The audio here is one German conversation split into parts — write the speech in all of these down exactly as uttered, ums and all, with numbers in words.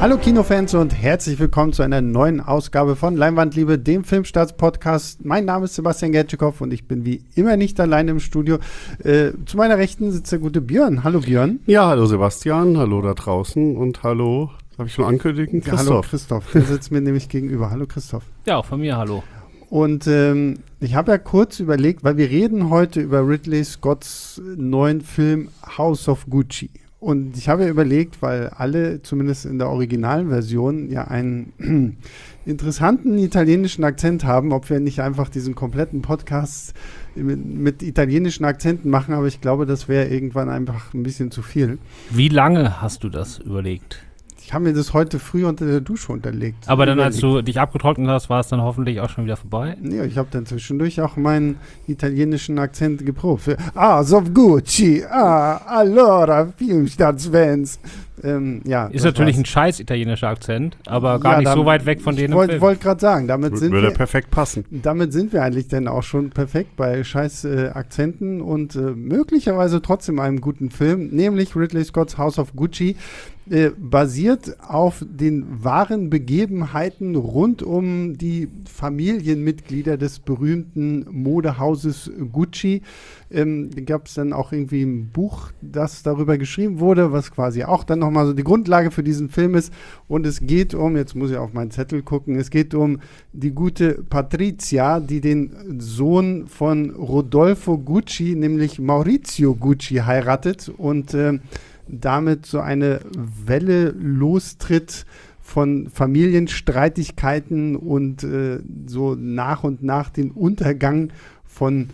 Hallo Kinofans und herzlich willkommen zu einer neuen Ausgabe von Leinwandliebe, dem Filmstarts-Podcast. Mein Name ist Sebastian Gertschikow und ich bin wie immer nicht allein im Studio. Äh, zu meiner Rechten sitzt der gute Björn. Hallo Björn. Ja, hallo Sebastian, hallo da draußen und hallo, darf ich schon ankündigen? Christoph. Ja, hallo Christoph, der sitzt mir nämlich gegenüber. Hallo Christoph. Ja, auch von mir, hallo. Und ähm, ich habe ja kurz überlegt, weil wir reden heute über Ridley Scotts neuen Film House of Gucci. Und ich habe ja überlegt, weil alle, zumindest in der originalen Version, ja einen interessanten italienischen Akzent haben, ob wir nicht einfach diesen kompletten Podcast mit, mit italienischen Akzenten machen. Aber ich glaube, das wäre irgendwann einfach ein bisschen zu viel. Wie lange hast du das überlegt? Ich habe mir das heute früh unter der Dusche unterlegt. Aber dann, als du dich abgetrocknet hast, war es dann hoffentlich auch schon wieder vorbei? Ja, ich habe dann zwischendurch auch meinen italienischen Akzent geprobt. Ah, so Gucci, ah, allora, Filmstarts-Fans. Ähm, ja, ist natürlich war's. Ein scheiß italienischer Akzent, aber gar ja, nicht dann, so weit weg von denen. Ich wollte wollt gerade sagen, damit sind würde wir perfekt passen. Damit sind wir eigentlich dann auch schon perfekt bei scheiß äh, Akzenten und äh, möglicherweise trotzdem einem guten Film, nämlich Ridley Scotts House of Gucci, äh, basiert auf den wahren Begebenheiten rund um die Familienmitglieder des berühmten Modehauses Gucci. Ähm, gab es dann auch irgendwie ein Buch, das darüber geschrieben wurde, was quasi auch dann nochmal so die Grundlage für diesen Film ist. Und es geht um, jetzt muss ich auf meinen Zettel gucken, es geht um die gute Patrizia, die den Sohn von Rodolfo Gucci, nämlich Maurizio Gucci, heiratet und äh, damit so eine Welle lostritt von Familienstreitigkeiten und äh, so nach und nach den Untergang von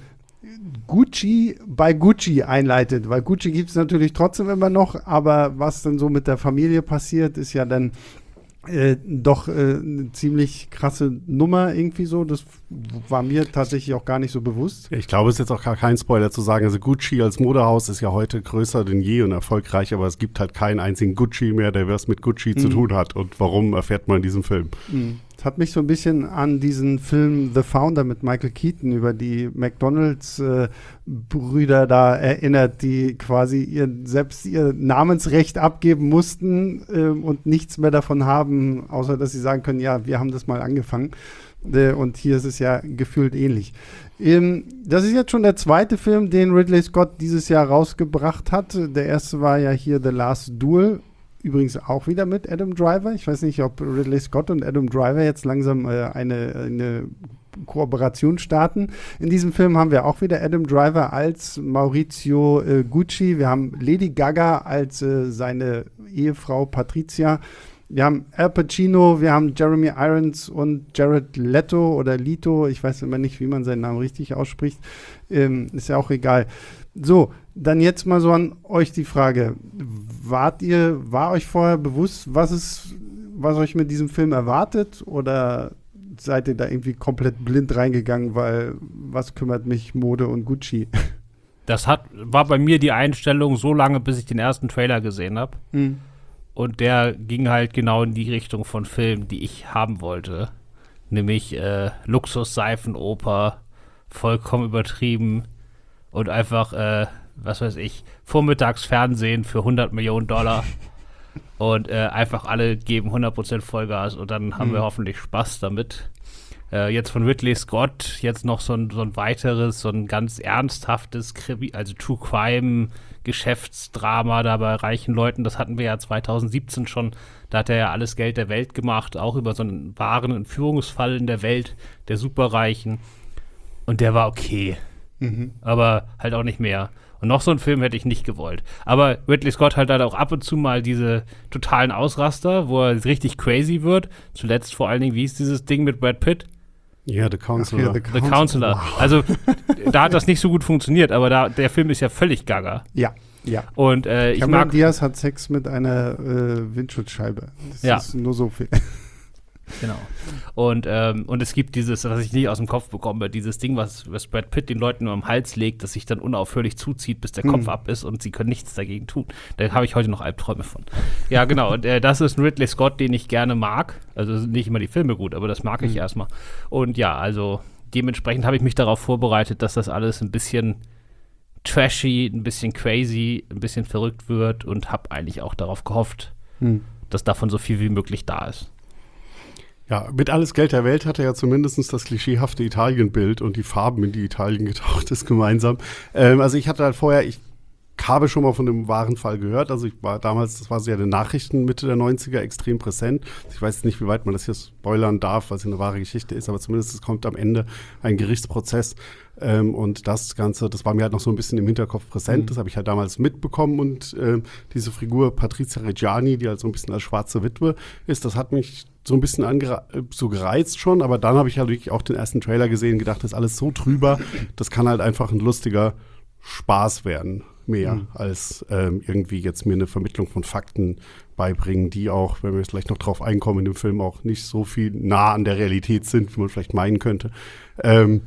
Gucci bei Gucci einleitet, weil Gucci gibt es natürlich trotzdem immer noch, aber was dann so mit der Familie passiert, ist ja dann äh, doch äh, eine ziemlich krasse Nummer irgendwie so. Das war mir tatsächlich auch gar nicht so bewusst. Ich glaube, es ist jetzt auch gar kein Spoiler zu sagen, also Gucci als Modehaus ist ja heute größer denn je und erfolgreich, aber es gibt halt keinen einzigen Gucci mehr, der was mit Gucci mhm. zu tun hat. Und warum, erfährt man in diesem Film. Mhm. Das hat mich so ein bisschen an diesen Film The Founder mit Michael Keaton über die McDonalds-Brüder äh, da erinnert, die quasi ihr, selbst ihr Namensrecht abgeben mussten äh, und nichts mehr davon haben, außer dass sie sagen können, ja, wir haben das mal angefangen. Äh, und hier ist es ja gefühlt ähnlich. Ähm, das ist jetzt schon der zweite Film, den Ridley Scott dieses Jahr rausgebracht hat. Der erste war ja hier The Last Duel. Übrigens auch wieder mit Adam Driver. Ich weiß nicht, ob Ridley Scott und Adam Driver jetzt langsam äh, eine, eine Kooperation starten. In diesem Film haben wir auch wieder Adam Driver als Maurizio äh, Gucci. Wir haben Lady Gaga als äh, seine Ehefrau Patrizia. Wir haben Al Pacino, wir haben Jeremy Irons und Jared Leto oder Lito. Ich weiß immer nicht, wie man seinen Namen richtig ausspricht. Ähm, ist ja auch egal. So, dann jetzt mal so an euch die Frage. Wart ihr, war euch vorher bewusst, was es, was euch mit diesem Film erwartet? Oder seid ihr da irgendwie komplett blind reingegangen, weil was kümmert mich Mode und Gucci? Das hat, war bei mir die Einstellung so lange, bis ich den ersten Trailer gesehen habe. Hm. Und der ging halt genau in die Richtung von Filmen, die ich haben wollte. Nämlich äh, Luxus-Seifenoper, vollkommen übertrieben und einfach, äh, was weiß ich, Vormittagsfernsehen für hundert Millionen Dollar. Und äh, einfach alle geben hundert Prozent Vollgas und dann haben mhm. wir hoffentlich Spaß damit. Äh, jetzt von Ridley Scott, jetzt noch so ein, so ein weiteres, so ein ganz ernsthaftes, Krimi, also True Crime Geschäftsdrama da bei reichen Leuten. Das hatten wir ja zwanzig siebzehn schon. Da hat er ja alles Geld der Welt gemacht, auch über so einen wahren Entführungsfall in der Welt der Superreichen. Und der war okay. Mhm. Aber halt auch nicht mehr. Und noch so einen Film hätte ich nicht gewollt. Aber Ridley Scott hat halt auch ab und zu mal diese totalen Ausraster, wo er richtig crazy wird. Zuletzt vor allen Dingen, wie hieß dieses Ding mit Brad Pitt? Ja, The Counselor. Ach, ja, The, The Counselor. Wow. Also, da hat das nicht so gut funktioniert, aber da, der Film ist ja völlig gaga. Ja, ja. Und äh, ich Cameron mag Diaz hat Sex mit einer äh, Windschutzscheibe. Das ja. ist nur so viel. Genau. Und, ähm, und es gibt dieses, was ich nicht aus dem Kopf bekomme, dieses Ding, was, was Brad Pitt den Leuten nur am Hals legt, das sich dann unaufhörlich zuzieht, bis der hm. Kopf ab ist und sie können nichts dagegen tun. Da habe ich heute noch Albträume von. Ja, genau. Und äh, das ist ein Ridley Scott, den ich gerne mag. Also sind nicht immer die Filme gut, aber das mag hm. ich erstmal. Und ja, also dementsprechend habe ich mich darauf vorbereitet, dass das alles ein bisschen trashy, ein bisschen crazy, ein bisschen verrückt wird und habe eigentlich auch darauf gehofft, hm. dass davon so viel wie möglich da ist. Ja, mit Alles Geld der Welt hat er ja zumindest das klischeehafte Italienbild und die Farben, in die Italien getaucht ist, gemeinsam. Ähm, also ich hatte halt vorher, ich habe schon mal von dem wahren Fall gehört. Also ich war damals, das war so ja in den Nachrichten Mitte der neunziger extrem präsent. Ich weiß nicht, wie weit man das hier spoilern darf, weil es eine wahre Geschichte ist, aber zumindest es kommt am Ende ein Gerichtsprozess. Ähm, und das Ganze, das war mir halt noch so ein bisschen im Hinterkopf präsent. Mhm. Das habe ich halt damals mitbekommen. Und ähm, diese Figur Patrizia Reggiani, die halt so ein bisschen als schwarze Witwe ist, das hat mich so ein bisschen angere- so gereizt schon. Aber dann habe ich halt wirklich auch den ersten Trailer gesehen und gedacht, das ist alles so drüber. Das kann halt einfach ein lustiger Spaß werden. Mehr mhm. als ähm, irgendwie jetzt mir eine Vermittlung von Fakten beibringen, die auch, wenn wir jetzt vielleicht noch drauf einkommen, in dem Film auch nicht so viel nah an der Realität sind, wie man vielleicht meinen könnte. Ähm,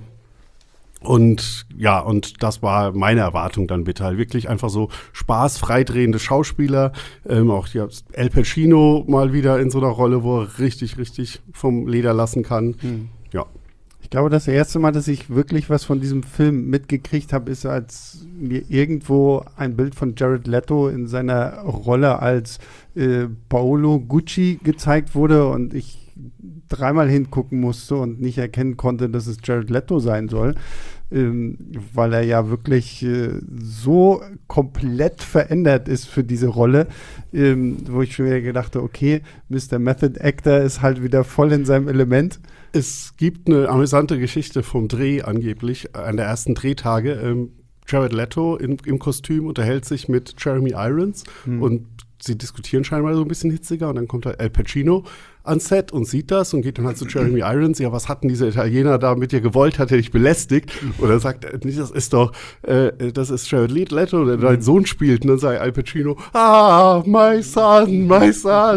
und ja, und das war meine Erwartung dann bitte halt wirklich einfach so Spaß, freidrehende Schauspieler, ähm, auch ja, Al Pacino mal wieder in so einer Rolle, wo er richtig, richtig vom Leder lassen kann. Mhm. Ja. Ich glaube, das erste Mal, dass ich wirklich was von diesem Film mitgekriegt habe, ist, als mir irgendwo ein Bild von Jared Leto in seiner Rolle als äh, Paolo Gucci gezeigt wurde und ich dreimal hingucken musste und nicht erkennen konnte, dass es Jared Leto sein soll, ähm, weil er ja wirklich äh, so komplett verändert ist für diese Rolle, ähm, wo ich schon wieder gedacht habe, okay, Mister Method Actor ist halt wieder voll in seinem Element. Es gibt eine amüsante Geschichte vom Dreh angeblich, an der ersten Drehtage. Ähm, Jared Leto in, im Kostüm unterhält sich mit Jeremy Irons hm. und sie diskutieren scheinbar so ein bisschen hitziger und dann kommt halt Al Pacino ans Set und sieht das und geht dann halt zu Jeremy Irons, ja, was hat denn dieser Italiener da mit dir gewollt, hat er dich belästigt? Und er sagt, das ist doch, äh, das ist Jared Leto, der deinen Sohn spielt. Und dann sagt Al Pacino, ah, my son, my son,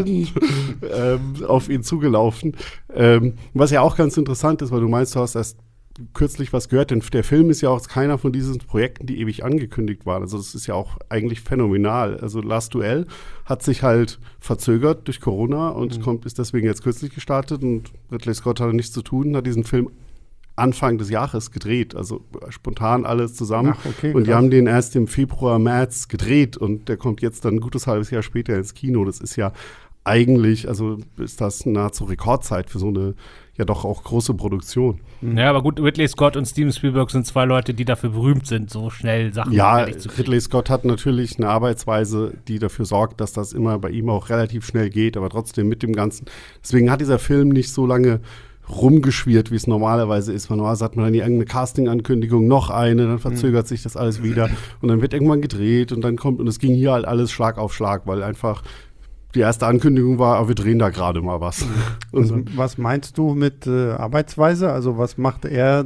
ähm, auf ihn zugelaufen. Ähm, was ja auch ganz interessant ist, weil du meinst, du hast erst kürzlich was gehört, denn der Film ist ja auch keiner von diesen Projekten, die ewig angekündigt waren. Also das ist ja auch eigentlich phänomenal. Also Last Duel hat sich halt verzögert durch Corona und mhm. kommt, ist deswegen jetzt kürzlich gestartet und Ridley Scott hatte nichts zu tun, hat diesen Film Anfang des Jahres gedreht, also spontan alles zusammen. Ach, okay, und die haben den erst im Februar, März gedreht und der kommt jetzt dann ein gutes halbes Jahr später ins Kino. Das ist ja eigentlich, also ist das nahezu Rekordzeit für so eine ja doch auch große Produktion. Ja, aber gut, Ridley Scott und Steven Spielberg sind zwei Leute, die dafür berühmt sind, so schnell Sachen ja, fertig zu kriegen. Ridley Scott hat natürlich eine Arbeitsweise, die dafür sorgt, dass das immer bei ihm auch relativ schnell geht, aber trotzdem mit dem Ganzen. Deswegen hat dieser Film nicht so lange rumgeschwirrt, wie es normalerweise ist. Normalerweise hat man dann irgendeine Casting-Ankündigung, noch eine, dann verzögert mhm. sich das alles wieder und dann wird irgendwann gedreht und dann kommt, und es ging hier halt alles Schlag auf Schlag, weil einfach die erste Ankündigung war, aber wir drehen da gerade mal was. Also, was meinst du mit äh, Arbeitsweise? Also was macht er,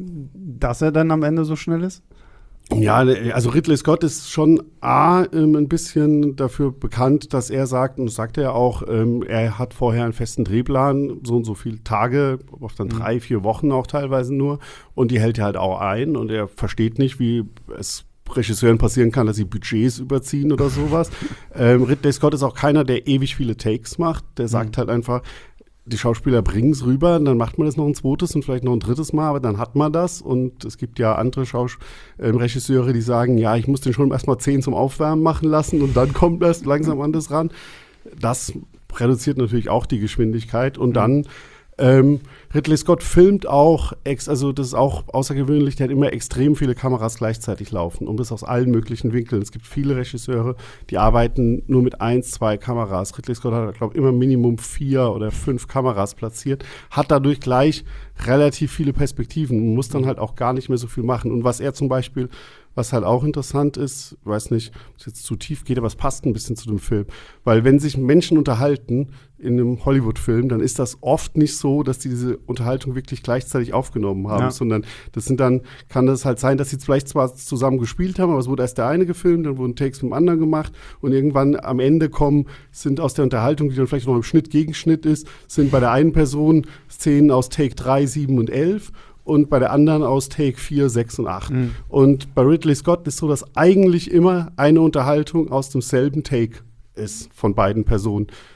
dass er dann am Ende so schnell ist? Ja, also Ridley Scott ist schon A, ähm, ein bisschen dafür bekannt, dass er sagt, und das sagt er ja auch, ähm, er hat vorher einen festen Drehplan, so und so viele Tage, oft dann mhm. drei, vier Wochen auch teilweise nur, und die hält er halt auch ein und er versteht nicht, wie es Regisseuren passieren kann, dass sie Budgets überziehen oder sowas. ähm, Ridley Scott ist auch keiner, der ewig viele Takes macht. Der sagt mhm. halt einfach, die Schauspieler bringen es rüber, und dann macht man das noch ein zweites und vielleicht noch ein drittes Mal, aber dann hat man das. Und es gibt ja andere Schaus- äh, Regisseure, die sagen, ja, ich muss den schon erstmal zehn zum Aufwärmen machen lassen und dann kommt erst langsam an das ran. Das reduziert natürlich auch die Geschwindigkeit. Und mhm. dann Ähm, Ridley Scott filmt auch, ex, also das ist auch außergewöhnlich, der hat immer extrem viele Kameras gleichzeitig laufen, und das aus allen möglichen Winkeln. Es gibt viele Regisseure, die arbeiten nur mit eins, zwei Kameras. Ridley Scott hat, glaube ich, immer Minimum vier oder fünf Kameras platziert, hat dadurch gleich relativ viele Perspektiven und muss dann halt auch gar nicht mehr so viel machen. Und was er zum Beispiel, was halt auch interessant ist, ich weiß nicht, ob es jetzt zu tief geht, aber es passt ein bisschen zu dem Film. Weil wenn sich Menschen unterhalten in einem Hollywood-Film, dann ist das oft nicht so, dass die diese Unterhaltung wirklich gleichzeitig aufgenommen haben, ja. sondern das sind dann, kann das halt sein, dass sie vielleicht zwar zusammen gespielt haben, aber es wurde erst der eine gefilmt, dann wurden Takes mit dem anderen gemacht und irgendwann am Ende kommen, sind aus der Unterhaltung, die dann vielleicht noch im Schnitt Gegenschnitt ist, sind bei der einen Person Szenen aus Take drei, sieben und elf und bei der anderen aus Take vier, sechs und acht. Mhm. Und bei Ridley Scott ist so, dass eigentlich immer eine Unterhaltung aus demselben Take ist von beiden Personen.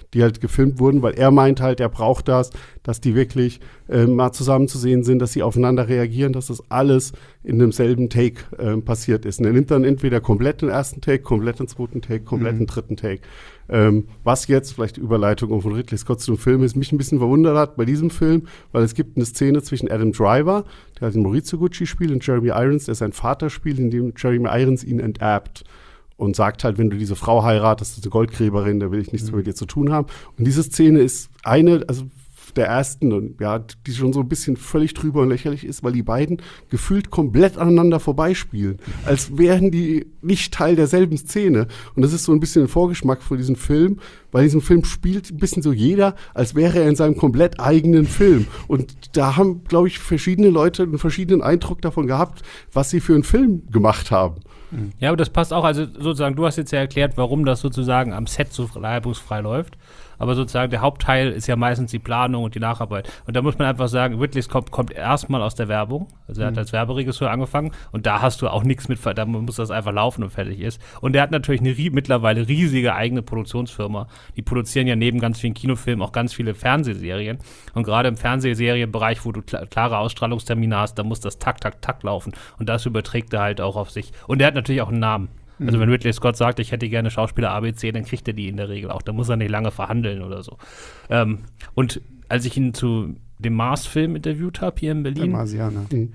die halt gefilmt wurden, weil er meint halt, er braucht das, dass die wirklich äh, mal zusammen zu sehen sind, dass sie aufeinander reagieren, dass das alles in demselben Take äh, passiert ist. Und er nimmt dann entweder komplett den ersten Take, komplett den zweiten Take, komplett den mhm. dritten Take. Ähm, was jetzt, vielleicht die Überleitung von Ridley Scott zu dem Film ist, mich ein bisschen verwundert hat bei diesem Film, weil es gibt eine Szene zwischen Adam Driver, der halt den Maurizio Gucci spielt, und Jeremy Irons, der seinen Vater spielt, in dem Jeremy Irons ihn enterbt. Und sagt halt, wenn du diese Frau heiratest, das ist eine Goldgräberin, da will ich nichts mhm. mehr mit dir zu tun haben. Und diese Szene ist eine, also der ersten, und ja, die schon so ein bisschen völlig drüber und lächerlich ist, weil die beiden gefühlt komplett aneinander vorbeispielen, als wären die nicht Teil derselben Szene. Und das ist so ein bisschen ein Vorgeschmack für diesen Film, weil diesen Film spielt ein bisschen so jeder, als wäre er in seinem komplett eigenen Film. Und da haben, glaube ich, verschiedene Leute einen verschiedenen Eindruck davon gehabt, was sie für einen Film gemacht haben. Ja, aber das passt auch, also sozusagen, du hast jetzt ja erklärt, warum das sozusagen am Set so reibungsfrei läuft, aber sozusagen der Hauptteil ist ja meistens die Planung und die Nacharbeit. Und da muss man einfach sagen, Ridley Scott kommt erstmal aus der Werbung, also er hat als Werberegisseur angefangen und da hast du auch nichts mit, da muss das einfach laufen und fertig ist. Und er hat natürlich eine rie- mittlerweile riesige eigene Produktionsfirma, die produzieren ja neben ganz vielen Kinofilmen auch ganz viele Fernsehserien und gerade im Fernsehserienbereich, wo du kl- klare Ausstrahlungstermine hast, da muss das tak, tak, tak laufen und das überträgt er halt auch auf sich. Und er hat natürlich auch einen Namen. Also wenn Ridley Scott sagt, ich hätte gerne Schauspieler A B C, dann kriegt er die in der Regel auch. Da muss er nicht lange verhandeln oder so. Ähm, und als ich ihn zu dem Mars-Film interviewt habe hier in Berlin, der Marsianer. Mhm.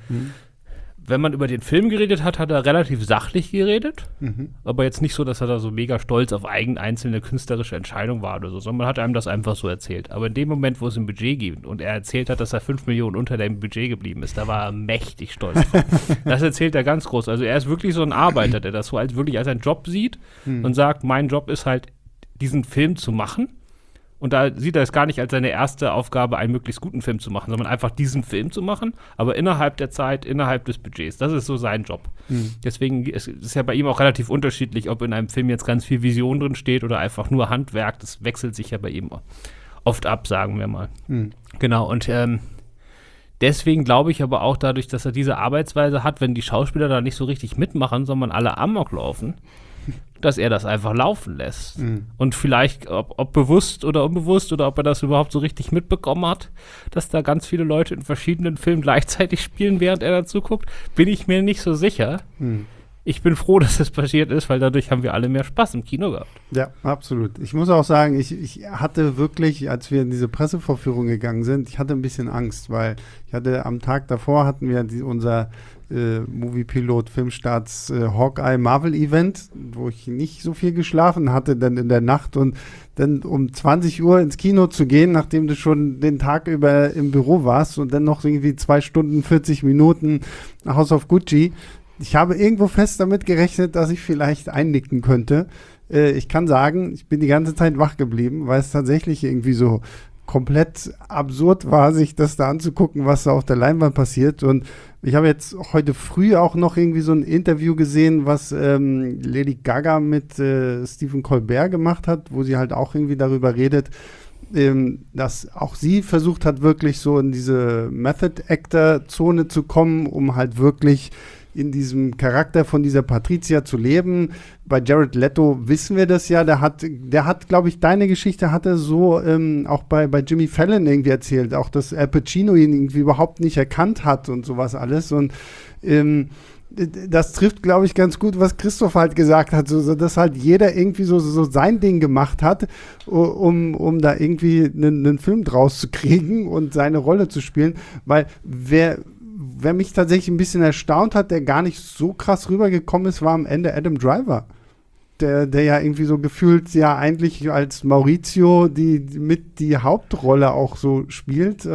wenn man über den Film geredet hat, hat er relativ sachlich geredet, Mhm. aber jetzt nicht so, dass er da so mega stolz auf eigen einzelne künstlerische Entscheidung war oder so, sondern man hat einem das einfach so erzählt. Aber in dem Moment, wo es ein Budget gibt und er erzählt hat, dass er fünf Millionen unter dem Budget geblieben ist, da war er mächtig stolz drauf. Das erzählt er ganz groß. Also er ist wirklich so ein Arbeiter, der das so als wirklich als einen Job sieht Mhm. und sagt, mein Job ist halt, diesen Film zu machen. Und da sieht er es gar nicht als seine erste Aufgabe, einen möglichst guten Film zu machen, sondern einfach diesen Film zu machen, aber innerhalb der Zeit, innerhalb des Budgets. Das ist so sein Job. Mhm. Deswegen ist es ja bei ihm auch relativ unterschiedlich, ob in einem Film jetzt ganz viel Vision drin steht oder einfach nur Handwerk. Das wechselt sich ja bei ihm oft ab, sagen wir mal. Mhm. Genau, und ähm, deswegen glaube ich aber auch dadurch, dass er diese Arbeitsweise hat, wenn die Schauspieler da nicht so richtig mitmachen, sondern alle Amok laufen, dass er das einfach laufen lässt. Mhm. Und vielleicht, ob, ob bewusst oder unbewusst oder ob er das überhaupt so richtig mitbekommen hat, dass da ganz viele Leute in verschiedenen Filmen gleichzeitig spielen, während er dazu guckt, bin ich mir nicht so sicher. Mhm. Ich bin froh, dass das passiert ist, weil dadurch haben wir alle mehr Spaß im Kino gehabt. Ja, absolut. Ich muss auch sagen, ich, ich hatte wirklich, als wir in diese Pressevorführung gegangen sind, ich hatte ein bisschen Angst, weil ich hatte am Tag davor hatten wir die, unser äh, Movie-Pilot Filmstarts äh, Hawkeye Marvel Event, wo ich nicht so viel geschlafen hatte dann in der Nacht und dann um zwanzig Uhr ins Kino zu gehen, nachdem du schon den Tag über im Büro warst und dann noch irgendwie zwei Stunden, vierzig Minuten House of Gucci. Ich habe irgendwo fest damit gerechnet, dass ich vielleicht einnicken könnte. Äh, ich kann sagen, ich bin die ganze Zeit wach geblieben, weil es tatsächlich irgendwie so komplett absurd war, sich das da anzugucken, was da auf der Leinwand passiert. Und ich habe jetzt heute früh auch noch irgendwie so ein Interview gesehen, was ähm, Lady Gaga mit äh, Stephen Colbert gemacht hat, wo sie halt auch irgendwie darüber redet, ähm, dass auch sie versucht hat, wirklich so in diese Method-Actor-Zone zu kommen, um halt wirklich in diesem Charakter von dieser Patricia zu leben. Bei Jared Leto wissen wir das ja, der hat, der hat, glaube ich, deine Geschichte hat er so ähm, auch bei, bei Jimmy Fallon irgendwie erzählt, auch dass Al Pacino ihn irgendwie überhaupt nicht erkannt hat und sowas alles und ähm, das trifft, glaube ich, ganz gut, was Christoph halt gesagt hat, so, so dass halt jeder irgendwie so, so sein Ding gemacht hat, um, um da irgendwie einen, einen Film draus zu kriegen und seine Rolle zu spielen, weil wer Wer mich tatsächlich ein bisschen erstaunt hat, der gar nicht so krass rübergekommen ist, war am Ende Adam Driver. Der, der ja irgendwie so gefühlt ja eigentlich als Maurizio die, die mit die Hauptrolle auch so spielt.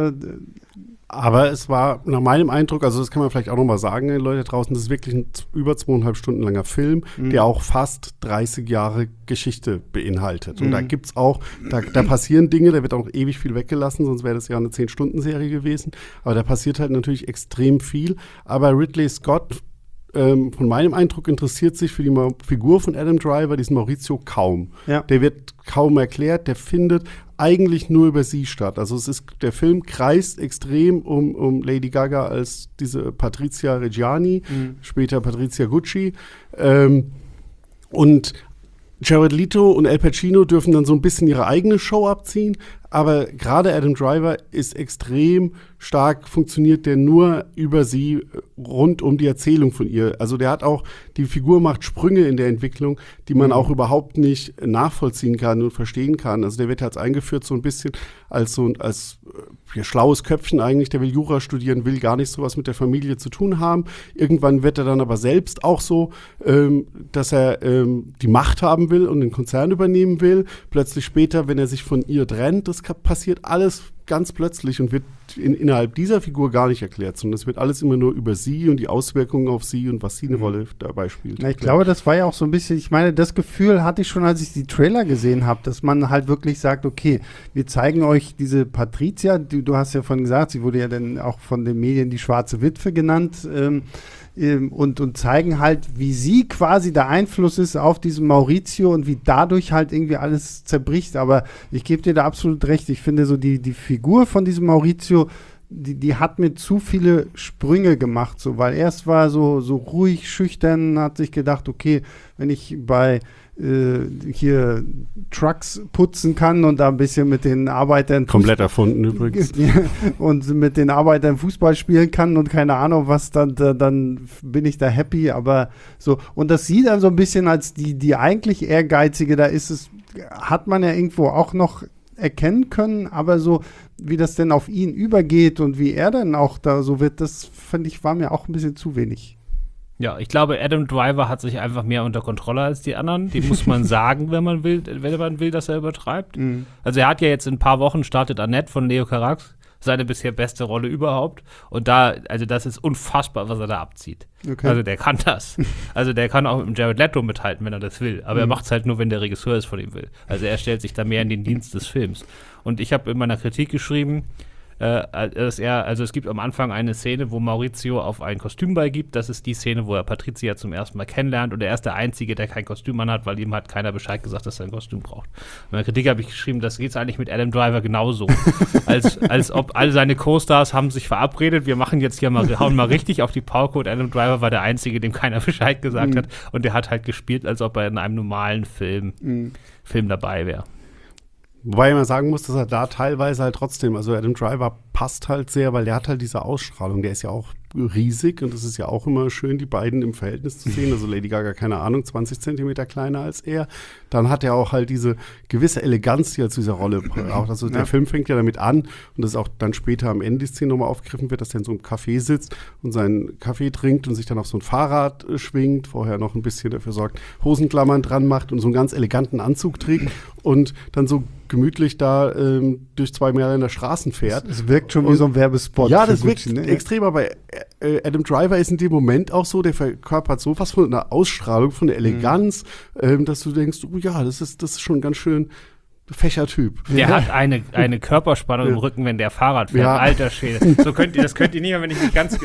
Aber es war nach meinem Eindruck, also das kann man vielleicht auch nochmal sagen, Leute draußen, das ist wirklich ein über zweieinhalb Stunden langer Film, mhm. der auch fast dreißig Jahre Geschichte beinhaltet. Und mhm. da gibt's auch, da, da passieren Dinge, da wird auch ewig viel weggelassen, sonst wäre das ja eine zehn-Stunden-Serie gewesen. Aber da passiert halt natürlich extrem viel. Aber Ridley Scott, ähm, von meinem Eindruck, interessiert sich für die Ma- Figur von Adam Driver, diesen Maurizio, kaum. Ja. Der wird kaum erklärt, der findet eigentlich nur über sie statt. Also es ist, der Film kreist extrem um, um Lady Gaga als diese Patrizia Reggiani, mhm. später Patrizia Gucci. Ähm, und Jared Leto und Al Pacino dürfen dann so ein bisschen ihre eigene Show abziehen, aber gerade Adam Driver ist extrem stark, funktioniert der nur über sie rund um die Erzählung von ihr. Also der hat auch, die Figur macht Sprünge in der Entwicklung, die man mhm. auch überhaupt nicht nachvollziehen kann und verstehen kann. Also der wird jetzt eingeführt so ein bisschen als so ein als ja, schlaues Köpfchen eigentlich, der will Jura studieren, will gar nicht sowas mit der Familie zu tun haben. Irgendwann wird er dann aber selbst auch so, ähm, dass er ähm, die Macht haben will und den Konzern übernehmen will. Plötzlich später, wenn er sich von ihr trennt, das passiert alles ganz plötzlich und wird in, innerhalb dieser Figur gar nicht erklärt, sondern es wird alles immer nur über sie und die Auswirkungen auf sie und was sie eine mhm. Rolle dabei spielt. Na, ich glaube, das war ja auch so ein bisschen, ich meine, das Gefühl hatte ich schon, als ich die Trailer gesehen habe, dass man halt wirklich sagt, okay, wir zeigen euch diese Patricia, die, du hast ja vorhin gesagt, sie wurde ja dann auch von den Medien die schwarze Witwe genannt, ähm, Und, und zeigen halt, wie sie quasi der Einfluss ist auf diesen Maurizio und wie dadurch halt irgendwie alles zerbricht. Aber ich gebe dir da absolut recht. Ich finde so die, die Figur von diesem Maurizio, die, die hat mir zu viele Sprünge gemacht. So, weil erst war so, so ruhig, schüchtern, hat sich gedacht, okay, wenn ich bei äh, hier Trucks putzen kann und da ein bisschen mit den Arbeitern komplett Fußball, erfunden übrigens und mit den Arbeitern Fußball spielen kann und keine Ahnung was, dann, dann bin ich da happy, aber so, und das sieht dann so ein bisschen als die, die eigentlich Ehrgeizige, da ist es, hat man ja irgendwo auch noch erkennen können, aber so, wie das denn auf ihn übergeht und wie er dann auch da so wird, das finde ich, war mir auch ein bisschen zu wenig. Ja, ich glaube, Adam Driver hat sich einfach mehr unter Kontrolle als die anderen. Die muss man sagen, wenn man will, wenn man will, dass er übertreibt. Mhm. Also er hat ja jetzt in ein paar Wochen startet Annette von Leo Carax, seine bisher beste Rolle überhaupt. Und da, also das ist unfassbar, was er da abzieht. Okay. Also der kann das. Also der kann auch mit Jared Leto mithalten, wenn er das will. Aber mhm. er macht es halt nur, wenn der Regisseur es von ihm will. Also er stellt sich da mehr in den Dienst des Films. Und ich habe in meiner Kritik geschrieben, Äh, dass er, also es gibt am Anfang eine Szene, wo Maurizio auf ein Kostüm beigibt. Das ist die Szene, wo er Patricia zum ersten Mal kennenlernt und er ist der Einzige, der kein Kostüm anhat, weil ihm hat keiner Bescheid gesagt, dass er ein Kostüm braucht. In meiner Kritik habe ich geschrieben, das geht eigentlich mit Adam Driver genauso. als, als ob all seine Co-Stars haben sich verabredet, wir machen jetzt hier mal, hauen mal richtig auf die Pauke und Adam Driver war der Einzige, dem keiner Bescheid gesagt mhm. hat und der hat halt gespielt, als ob er in einem normalen Film, mhm. Film dabei wäre. Wobei man sagen muss, dass er da teilweise halt trotzdem, also Adam Driver passt halt sehr, weil der hat halt diese Ausstrahlung, der ist ja auch riesig und es ist ja auch immer schön, die beiden im Verhältnis zu sehen. Also Lady Gaga, keine Ahnung, zwanzig Zentimeter kleiner als er. Dann hat er auch halt diese gewisse Eleganz, die er zu dieser Rolle braucht. Also der ja. Film fängt ja damit an und das ist auch dann später am Ende die Szene nochmal aufgegriffen wird, dass er in so einem Café sitzt und seinen Kaffee trinkt und sich dann auf so ein Fahrrad äh, schwingt, vorher noch ein bisschen dafür sorgt, Hosenklammern dran macht und so einen ganz eleganten Anzug trägt und dann so gemütlich da ähm, durch zwei Mailänder Straßen fährt. Es wirkt schon und, wie so ein Werbespot. Ja, das wirkt Gucci, ne? extrem, aber äh, Adam Driver ist in dem Moment auch so, der verkörpert so was von einer Ausstrahlung, von der Eleganz, mhm. ähm, dass du denkst, oh ja, das ist, das ist schon ganz schön Fächertyp. Der ja. hat eine, eine Körperspannung ja. im Rücken, wenn der Fahrrad fährt. Ja. Alter Schwede. So könnt ihr, das könnt ihr nicht mehr, wenn ich nicht ganz... Ge-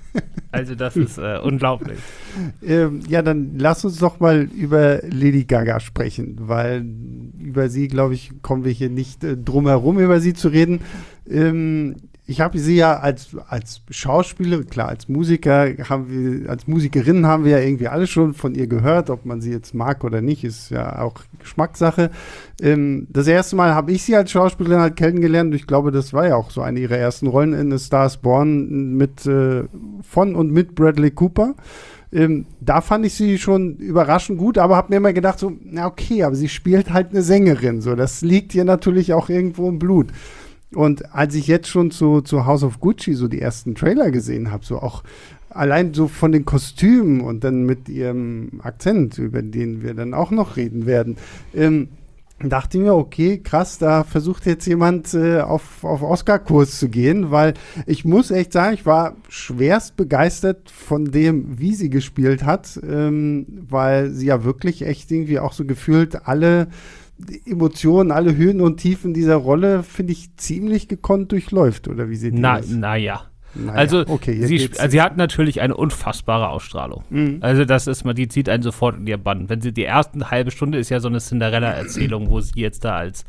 also das ist äh, unglaublich. Ähm, ja, dann lass uns doch mal über Lady Gaga sprechen, weil über sie, glaube ich, kommen wir hier nicht äh, drum herum, über sie zu reden. Ähm, ich habe sie ja als, als Schauspielerin, klar, als Musiker, haben wir, als Musikerin haben wir ja irgendwie alle schon von ihr gehört, ob man sie jetzt mag oder nicht, ist ja auch Geschmackssache. Ähm, das erste Mal habe ich sie als Schauspielerin halt kennengelernt und ich glaube, das war ja auch so eine ihrer ersten Rollen in A Star is Born mit, äh, von und mit Bradley Cooper. Ähm, da fand ich sie schon überraschend gut, aber habe mir immer gedacht, so, na okay, aber sie spielt halt eine Sängerin, so, das liegt ihr natürlich auch irgendwo im Blut. Und als ich jetzt schon zu, zu House of Gucci so die ersten Trailer gesehen habe, so auch allein so von den Kostümen und dann mit ihrem Akzent, über den wir dann auch noch reden werden, ähm, dachte ich mir, okay, krass, da versucht jetzt jemand äh, auf, auf Oscar-Kurs zu gehen, weil ich muss echt sagen, ich war schwerst begeistert von dem, wie sie gespielt hat, ähm, weil sie ja wirklich echt irgendwie auch so gefühlt alle Emotionen, alle Höhen und Tiefen dieser Rolle, finde ich, ziemlich gekonnt durchläuft, oder wie seht ihr Na, das? Naja. Naja, also, okay, sie, also sie hat natürlich eine unfassbare Ausstrahlung. Mhm. Also das ist mal, die zieht einen sofort in ihr Bann. Wenn sie die erste halbe Stunde ist ja so eine Cinderella-Erzählung, wo sie jetzt da als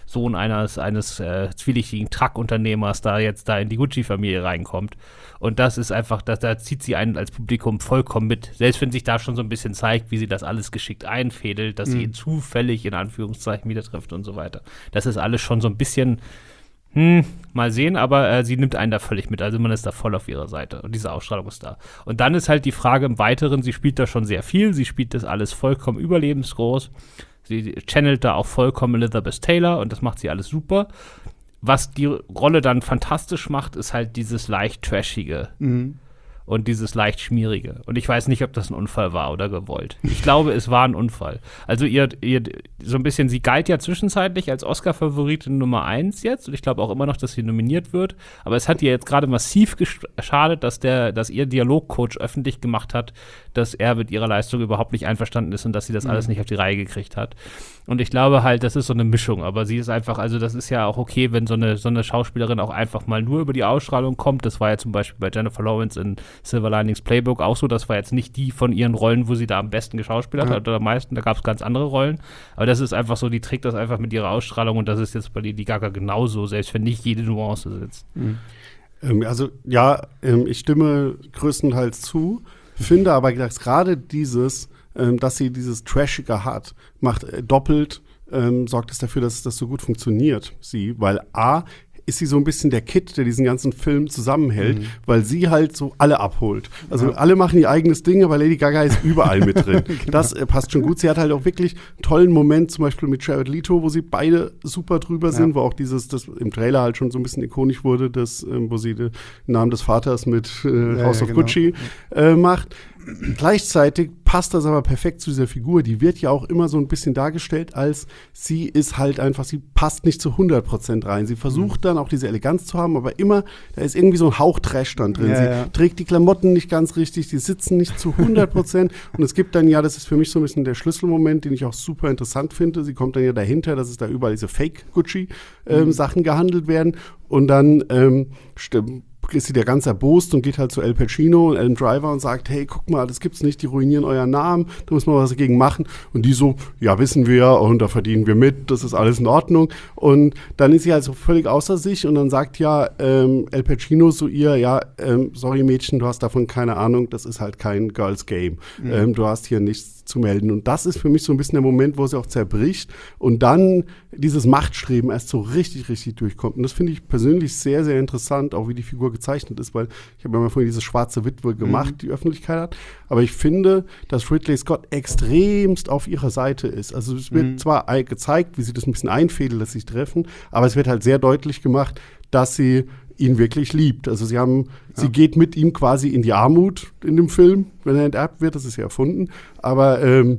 Sohn eines, eines äh, zwielichtigen Truckunternehmers da jetzt da in die Gucci-Familie reinkommt. Und das ist einfach, da, da zieht sie einen als Publikum vollkommen mit. Selbst wenn sich da schon so ein bisschen zeigt, wie sie das alles geschickt einfädelt, dass mhm. sie ihn zufällig in Anführungszeichen wieder trifft und so weiter. Das ist alles schon so ein bisschen, hm, mal sehen, aber äh, sie nimmt einen da völlig mit. Also man ist da voll auf ihrer Seite und diese Ausstrahlung ist da. Und dann ist halt die Frage im Weiteren, sie spielt da schon sehr viel, sie spielt das alles vollkommen überlebensgroß. Sie channelt da auch vollkommen Elizabeth Taylor und das macht sie alles super. Was die Rolle dann fantastisch macht, ist halt dieses leicht Trashige mhm. und dieses leicht Schmierige. Und ich weiß nicht, ob das ein Unfall war oder gewollt. Ich glaube, es war ein Unfall. Also ihr, ihr so ein bisschen, sie galt ja zwischenzeitlich als Oscar-Favoritin Nummer eins jetzt und ich glaube auch immer noch, dass sie nominiert wird. Aber es hat ihr jetzt gerade massiv geschadet, dass, der, dass ihr Dialogcoach öffentlich gemacht hat, dass er mit ihrer Leistung überhaupt nicht einverstanden ist und dass sie das mhm. alles nicht auf die Reihe gekriegt hat. Und ich glaube halt, das ist so eine Mischung, aber sie ist einfach, also das ist ja auch okay, wenn so eine, so eine Schauspielerin auch einfach mal nur über die Ausstrahlung kommt. Das war ja zum Beispiel bei Jennifer Lawrence in Silver Linings Playbook auch so, das war jetzt nicht die von ihren Rollen, wo sie da am besten geschauspielert ja. hat oder am meisten, da gab es ganz andere Rollen. Aber das ist einfach so, die trägt das einfach mit ihrer Ausstrahlung und das ist jetzt bei Lady Gaga genauso, selbst wenn nicht jede Nuance sitzt. Mhm. Ähm, also ja, ähm, ich stimme größtenteils zu, finde aber dass gerade dieses Ähm, dass sie dieses Trashige hat, macht äh, doppelt, ähm, sorgt es dafür, dass das so gut funktioniert, sie, weil A, ist sie so ein bisschen der Kid, der diesen ganzen Film zusammenhält, mhm. weil sie halt so alle abholt. Also ja. alle machen ihr eigenes Ding, aber Lady Gaga ist überall mit drin. Genau. Das äh, passt schon gut. Sie hat halt auch wirklich einen tollen Moment, zum Beispiel mit Jared Leto, wo sie beide super drüber sind, ja. wo auch dieses, das im Trailer halt schon so ein bisschen ikonisch wurde, das, ähm, wo sie den Namen des Vaters mit äh, House ja, ja, of genau. Gucci äh, macht. Gleichzeitig passt das aber perfekt zu dieser Figur. Die wird ja auch immer so ein bisschen dargestellt, als sie ist halt einfach, sie passt nicht zu hundert Prozent rein. Sie versucht mhm. dann auch diese Eleganz zu haben, aber immer, da ist irgendwie so ein Hauch Trash dann drin. Ja, sie ja. trägt die Klamotten nicht ganz richtig, die sitzen nicht zu hundert Prozent. Und es gibt dann ja, das ist für mich so ein bisschen der Schlüsselmoment, den ich auch super interessant finde. Sie kommt dann ja dahinter, dass es da überall diese Fake-Gucci-Sachen ähm, mhm. gehandelt werden. Und dann ähm, stimmt. ist sie der ganz erbost und geht halt zu Al Pacino und Adam Driver und sagt, hey, guck mal, das gibt's nicht, die ruinieren euren Namen, da muss man was dagegen machen. Und die so, ja, wissen wir und da verdienen wir mit, das ist alles in Ordnung. Und dann ist sie halt so völlig außer sich und dann sagt ja ähm, Al Pacino zu ihr, ja, ähm, sorry Mädchen, du hast davon keine Ahnung, das ist halt kein Girls Game. Mhm. Ähm, du hast hier nichts zu melden. Und das ist für mich so ein bisschen der Moment, wo sie auch zerbricht und dann dieses Machtstreben erst so richtig, richtig durchkommt. Und das finde ich persönlich sehr, sehr interessant, auch wie die Figur gezeichnet ist, weil ich habe ja mal vorhin diese schwarze Witwe gemacht, mhm. die Öffentlichkeit hat. Aber ich finde, dass Ridley Scott extremst auf ihrer Seite ist. Also es wird mhm. zwar gezeigt, wie sie das ein bisschen einfädeln, dass sie sich treffen, aber es wird halt sehr deutlich gemacht, dass sie ihn wirklich liebt. Also sie haben, ja. sie geht mit ihm quasi in die Armut in dem Film, wenn er enterbt wird, das ist ja erfunden. Aber ähm,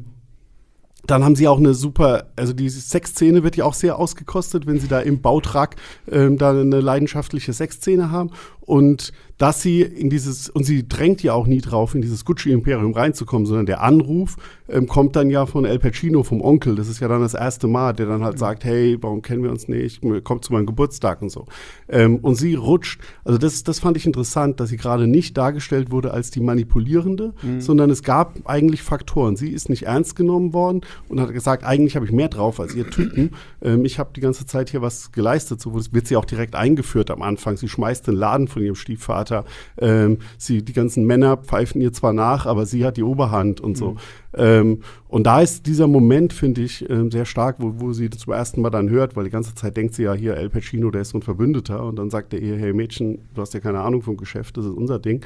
dann haben sie auch eine super, also die Sexszene wird ja auch sehr ausgekostet, wenn sie da im Bautrag ähm, da eine leidenschaftliche Sexszene haben. Und dass sie in dieses, und sie drängt ja auch nie drauf, in dieses Gucci-Imperium reinzukommen, sondern der Anruf ähm, kommt dann ja von Al Pacino, vom Onkel. Das ist ja dann das erste Mal, der dann halt mhm. sagt, hey, warum kennen wir uns nicht? Kommt zu meinem Geburtstag und so. Ähm, und sie rutscht, also das, das fand ich interessant, dass sie gerade nicht dargestellt wurde als die Manipulierende, mhm. sondern es gab eigentlich Faktoren. Sie ist nicht ernst genommen worden und hat gesagt, eigentlich habe ich mehr drauf als ihr Typen. Ähm, ich habe die ganze Zeit hier was geleistet. So wird sie auch direkt eingeführt am Anfang. Sie schmeißt den Laden von ihrem Stiefvater. Ähm, sie, die ganzen Männer pfeifen ihr zwar nach, aber sie hat die Oberhand und so. Mhm. Ähm, und da ist dieser Moment, finde ich, ähm, sehr stark, wo, wo sie zum ersten Mal dann hört, weil die ganze Zeit denkt sie ja, hier, Al Pacino, der ist so ein Verbündeter. Und dann sagt er ihr, hey Mädchen, du hast ja keine Ahnung vom Geschäft, das ist unser Ding.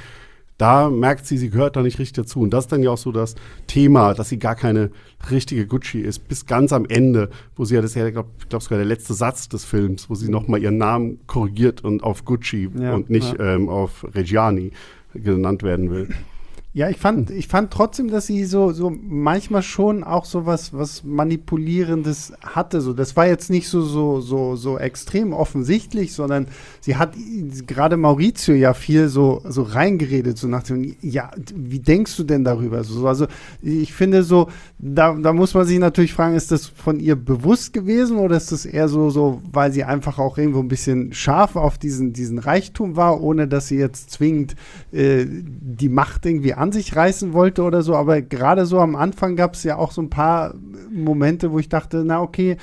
Da merkt sie, sie gehört da nicht richtig dazu. Und das ist dann ja auch so das Thema, dass sie gar keine richtige Gucci ist, bis ganz am Ende, wo sie ja, das ist ja, ich glaube glaub sogar der letzte Satz des Films, wo sie nochmal ihren Namen korrigiert und auf Gucci ja, und nicht ja. ähm, auf Reggiani genannt werden will. Ja, ich fand, ich fand trotzdem, dass sie so, so manchmal schon auch so was, was Manipulierendes hatte. So, das war jetzt nicht so, so, so, so extrem offensichtlich, sondern sie hat gerade Maurizio ja viel so, so reingeredet, so nach dem, ja, wie denkst du denn darüber? So, also, ich finde so, da, da muss man sich natürlich fragen, ist das von ihr bewusst gewesen oder ist das eher so, so, weil sie einfach auch irgendwo ein bisschen scharf auf diesen, diesen Reichtum war, ohne dass sie jetzt zwingend äh, die Macht irgendwie an sich reißen wollte oder so, aber gerade so am Anfang gab es ja auch so ein paar Momente, wo ich dachte, na okay,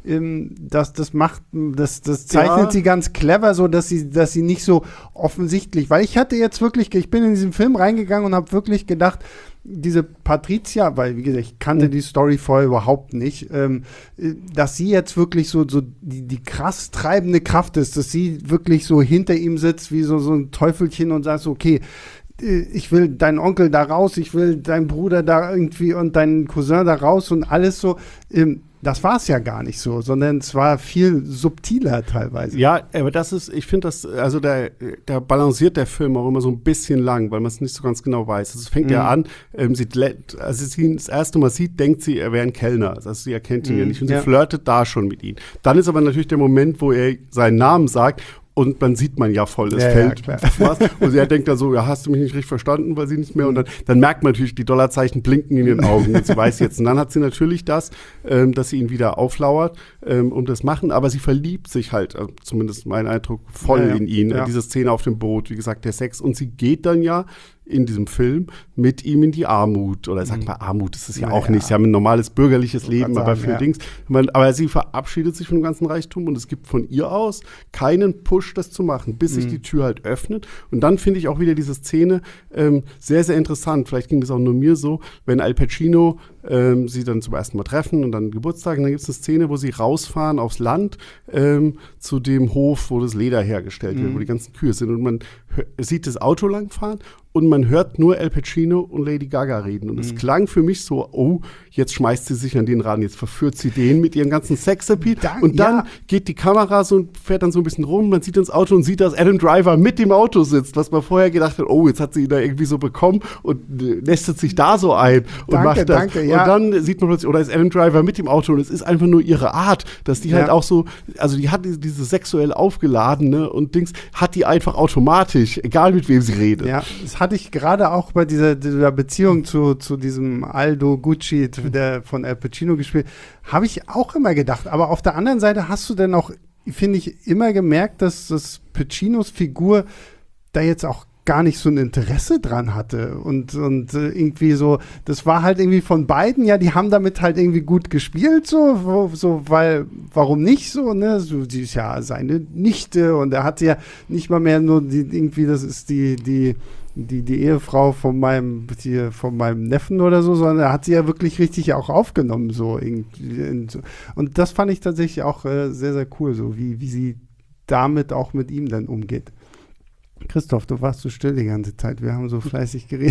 ähm, das, das macht, das, das zeichnet Ja. sie ganz clever, so dass sie, dass sie nicht so offensichtlich, weil ich hatte jetzt wirklich, ich bin in diesen Film reingegangen und habe wirklich gedacht, diese Patricia, weil wie gesagt, ich kannte die Story vorher überhaupt nicht, ähm, äh, dass sie jetzt wirklich so, so die, die krass treibende Kraft ist, dass sie wirklich so hinter ihm sitzt wie so, so ein Teufelchen und sagt so, okay, äh, ich will deinen Onkel da raus, ich will deinen Bruder da irgendwie und deinen Cousin da raus und alles so. Ähm, das war es ja gar nicht so, sondern es war viel subtiler teilweise. Ja, aber das ist, ich finde das, also da, da balanciert der Film auch immer so ein bisschen lang, weil man es nicht so ganz genau weiß. Also es fängt Mhm. ja an, ähm, sie, als sie ihn das erste Mal sieht, denkt sie, er wäre ein Kellner. Also sie erkennt ihn Mhm, ja nicht und ja. sie flirtet da schon mit ihm. Dann ist aber natürlich der Moment, wo er seinen Namen sagt. Und dann sieht man ja voll, es Ja, ja, fällt klar. was. Und er denkt dann so, ja, hast du mich nicht richtig verstanden, weil sie nicht mehr. Und dann, dann merkt man natürlich, die Dollarzeichen blinken in den Augen. Und sie weiß jetzt. Und dann hat sie natürlich das, ähm, dass sie ihn wieder auflauert ähm, und das machen. Aber sie verliebt sich halt, also zumindest mein Eindruck, voll Ja, ja. in ihn. Ja. Diese Szene auf dem Boot, wie gesagt, der Sex. Und sie geht dann ja in diesem Film mit ihm in die Armut. Oder sag mal, Armut ist es ja Naja. auch nicht. Sie haben ein normales bürgerliches Ich wollte Leben, grad aber sagen, für ja. Dings. Man, aber sie verabschiedet sich von dem ganzen Reichtum und es gibt von ihr aus keinen Push, das zu machen, bis sich die Tür halt öffnet. Und dann finde ich auch wieder diese Szene ähm, sehr, sehr interessant. Vielleicht ging das auch nur mir so, wenn Al Pacino ähm, sie dann zum ersten Mal treffen und dann Geburtstag. Und dann gibt es eine Szene, wo sie rausfahren aufs Land ähm, zu dem Hof, wo das Leder hergestellt wird, wo die ganzen Kühe sind. Und man hör, sieht das Auto langfahren und man hört nur Al Pacino und Lady Gaga reden. Und es klang für mich so, oh, jetzt schmeißt sie sich an den ran, jetzt verführt sie den mit ihrem ganzen Sexappeal. Da- Und dann ja. geht die Kamera so und fährt dann so ein bisschen rum, man sieht ins Auto und sieht, dass Adam Driver mit dem Auto sitzt, was man vorher gedacht hat, oh, jetzt hat sie ihn da irgendwie so bekommen und äh, nestet sich da so ein und Danke, macht das. danke, ja. Und dann sieht man plötzlich, oder ist Adam Driver mit dem Auto und es ist einfach nur ihre Art, dass die Ja. halt auch so, also die hat diese, diese sexuell aufgeladene und Dings, hat die einfach automatisch, egal mit wem sie redet. Ja, das hatte ich gerade auch bei dieser, dieser Beziehung zu, zu diesem Aldo Gucci, der von Al Pacino gespielt, habe ich auch immer gedacht. Aber auf der anderen Seite hast du denn auch, finde ich, immer gemerkt, dass das Pacinos Figur da jetzt auch gar nicht so ein Interesse dran hatte und, und äh, irgendwie so, das war halt irgendwie von beiden, ja, die haben damit halt irgendwie gut gespielt, so, wo, so weil, warum nicht so, ne, so, sie ist ja seine Nichte und er hat ja nicht mal mehr nur die, irgendwie, das ist die, die, die, die Ehefrau von meinem, die, von meinem Neffen oder so, sondern er hat sie ja wirklich richtig auch aufgenommen, so irgendwie, und das fand ich tatsächlich auch äh, sehr, sehr cool, so, wie, wie sie damit auch mit ihm dann umgeht. Christoph, du warst so still die ganze Zeit. Wir haben so fleißig geredet.